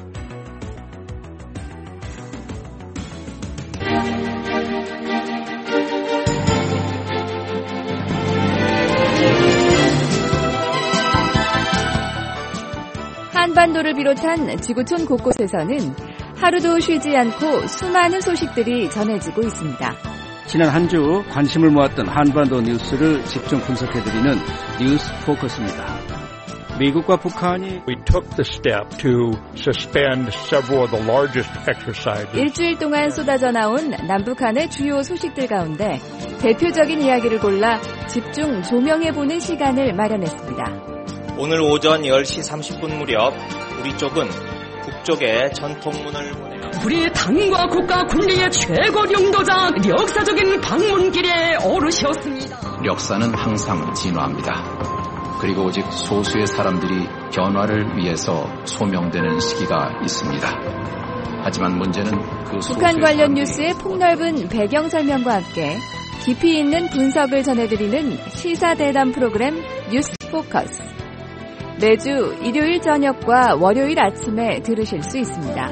한반도를 비롯한 지구촌 곳곳에서는 하루도 쉬지 않고 수많은 소식들이 전해지고 있습니다. 지난 한 주 관심을 모았던 한반도 뉴스를 집중 분석해드리는 뉴스 포커스입니다. 미국과 북한이 We took the step to suspend several of the largest exercises. 일주일 동안 쏟아져 나온 남북한의 주요 소식들 가운데 대표적인 이야기를 골라 집중 조명해보는 시간을 마련했습니다. 오늘 오전 10시 30분 무렵 우리 쪽은 북쪽에 전통문을 보내요. 우리 당과 국가 군리의 최고領導자 역사적인 방문길에 오르셨습니다. 역사는 항상 진화합니다. 그리고 오직 소수의 사람들이 변화를 위해서 소명되는 시기가 있습니다. 하지만 문제는 그 북한 관련 뉴스의 폭넓은 배경 설명과 함께 깊이 있는 분석을 전해드리는 시사대담 프로그램 뉴스 포커스. 매주 일요일 저녁과 월요일 아침에 들으실 수 있습니다.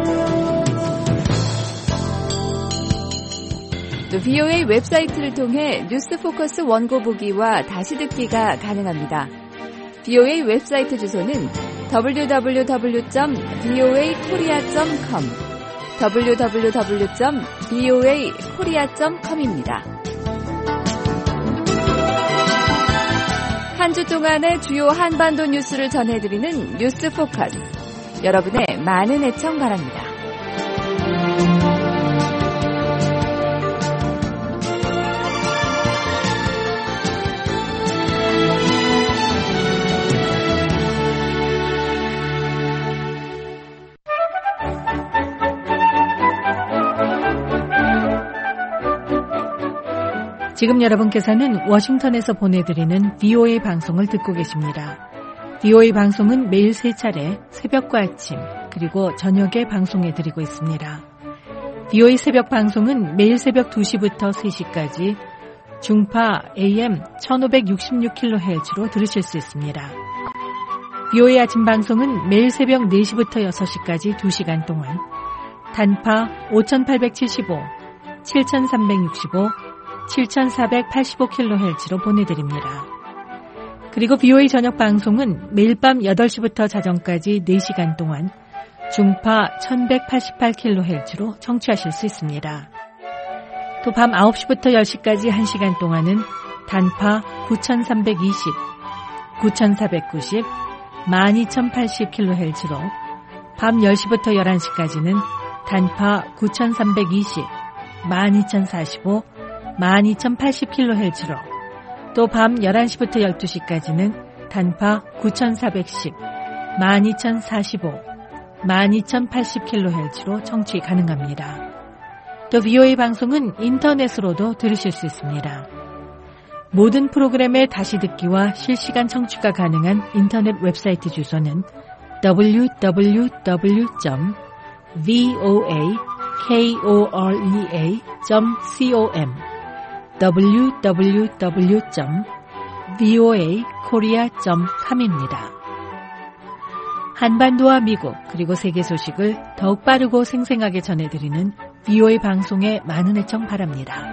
또 VOA 웹사이트를 통해 뉴스 포커스 원고 보기와 다시 듣기가 가능합니다. VOA 웹사이트 주소는 www.voakorea.com www.voakorea.com입니다. 한 주 동안의 주요 한반도 뉴스를 전해드리는 뉴스 포커스. 여러분의 많은 애청 바랍니다. 지금 여러분께서는 워싱턴에서 보내드리는 VOA 방송을 듣고 계십니다. VOA 방송은 매일 3차례 새벽과 아침 그리고 저녁에 방송해드리고 있습니다. VOA 새벽 방송은 매일 새벽 2시부터 3시까지 중파 AM 1566kHz로 들으실 수 있습니다. VOA 아침 방송은 매일 새벽 4시부터 6시까지 2시간 동안 단파 5875, 7365, 7485kHz로 보내드립니다. 그리고 VOA 저녁 방송은 매일 밤 8시부터 자정까지 4시간 동안 중파 1188kHz로 청취하실 수 있습니다. 또 밤 9시부터 10시까지 1시간 동안은 단파 9320, 9490, 12080kHz로 밤 10시부터 11시까지는 단파 9320, 12045, 12080kHz로 또 밤 11시부터 12시까지는 단파 9410, 12045, 12080kHz로 청취 가능합니다. 또 VOA 방송은 인터넷으로도 들으실 수 있습니다. 모든 프로그램의 다시 듣기와 실시간 청취가 가능한 인터넷 웹사이트 주소는 www.voakorea.com www.voakorea.com입니다. 한반도와 미국 그리고 세계 소식을 더욱 빠르고 생생하게 전해드리는 VOA 방송에 많은 애청 바랍니다.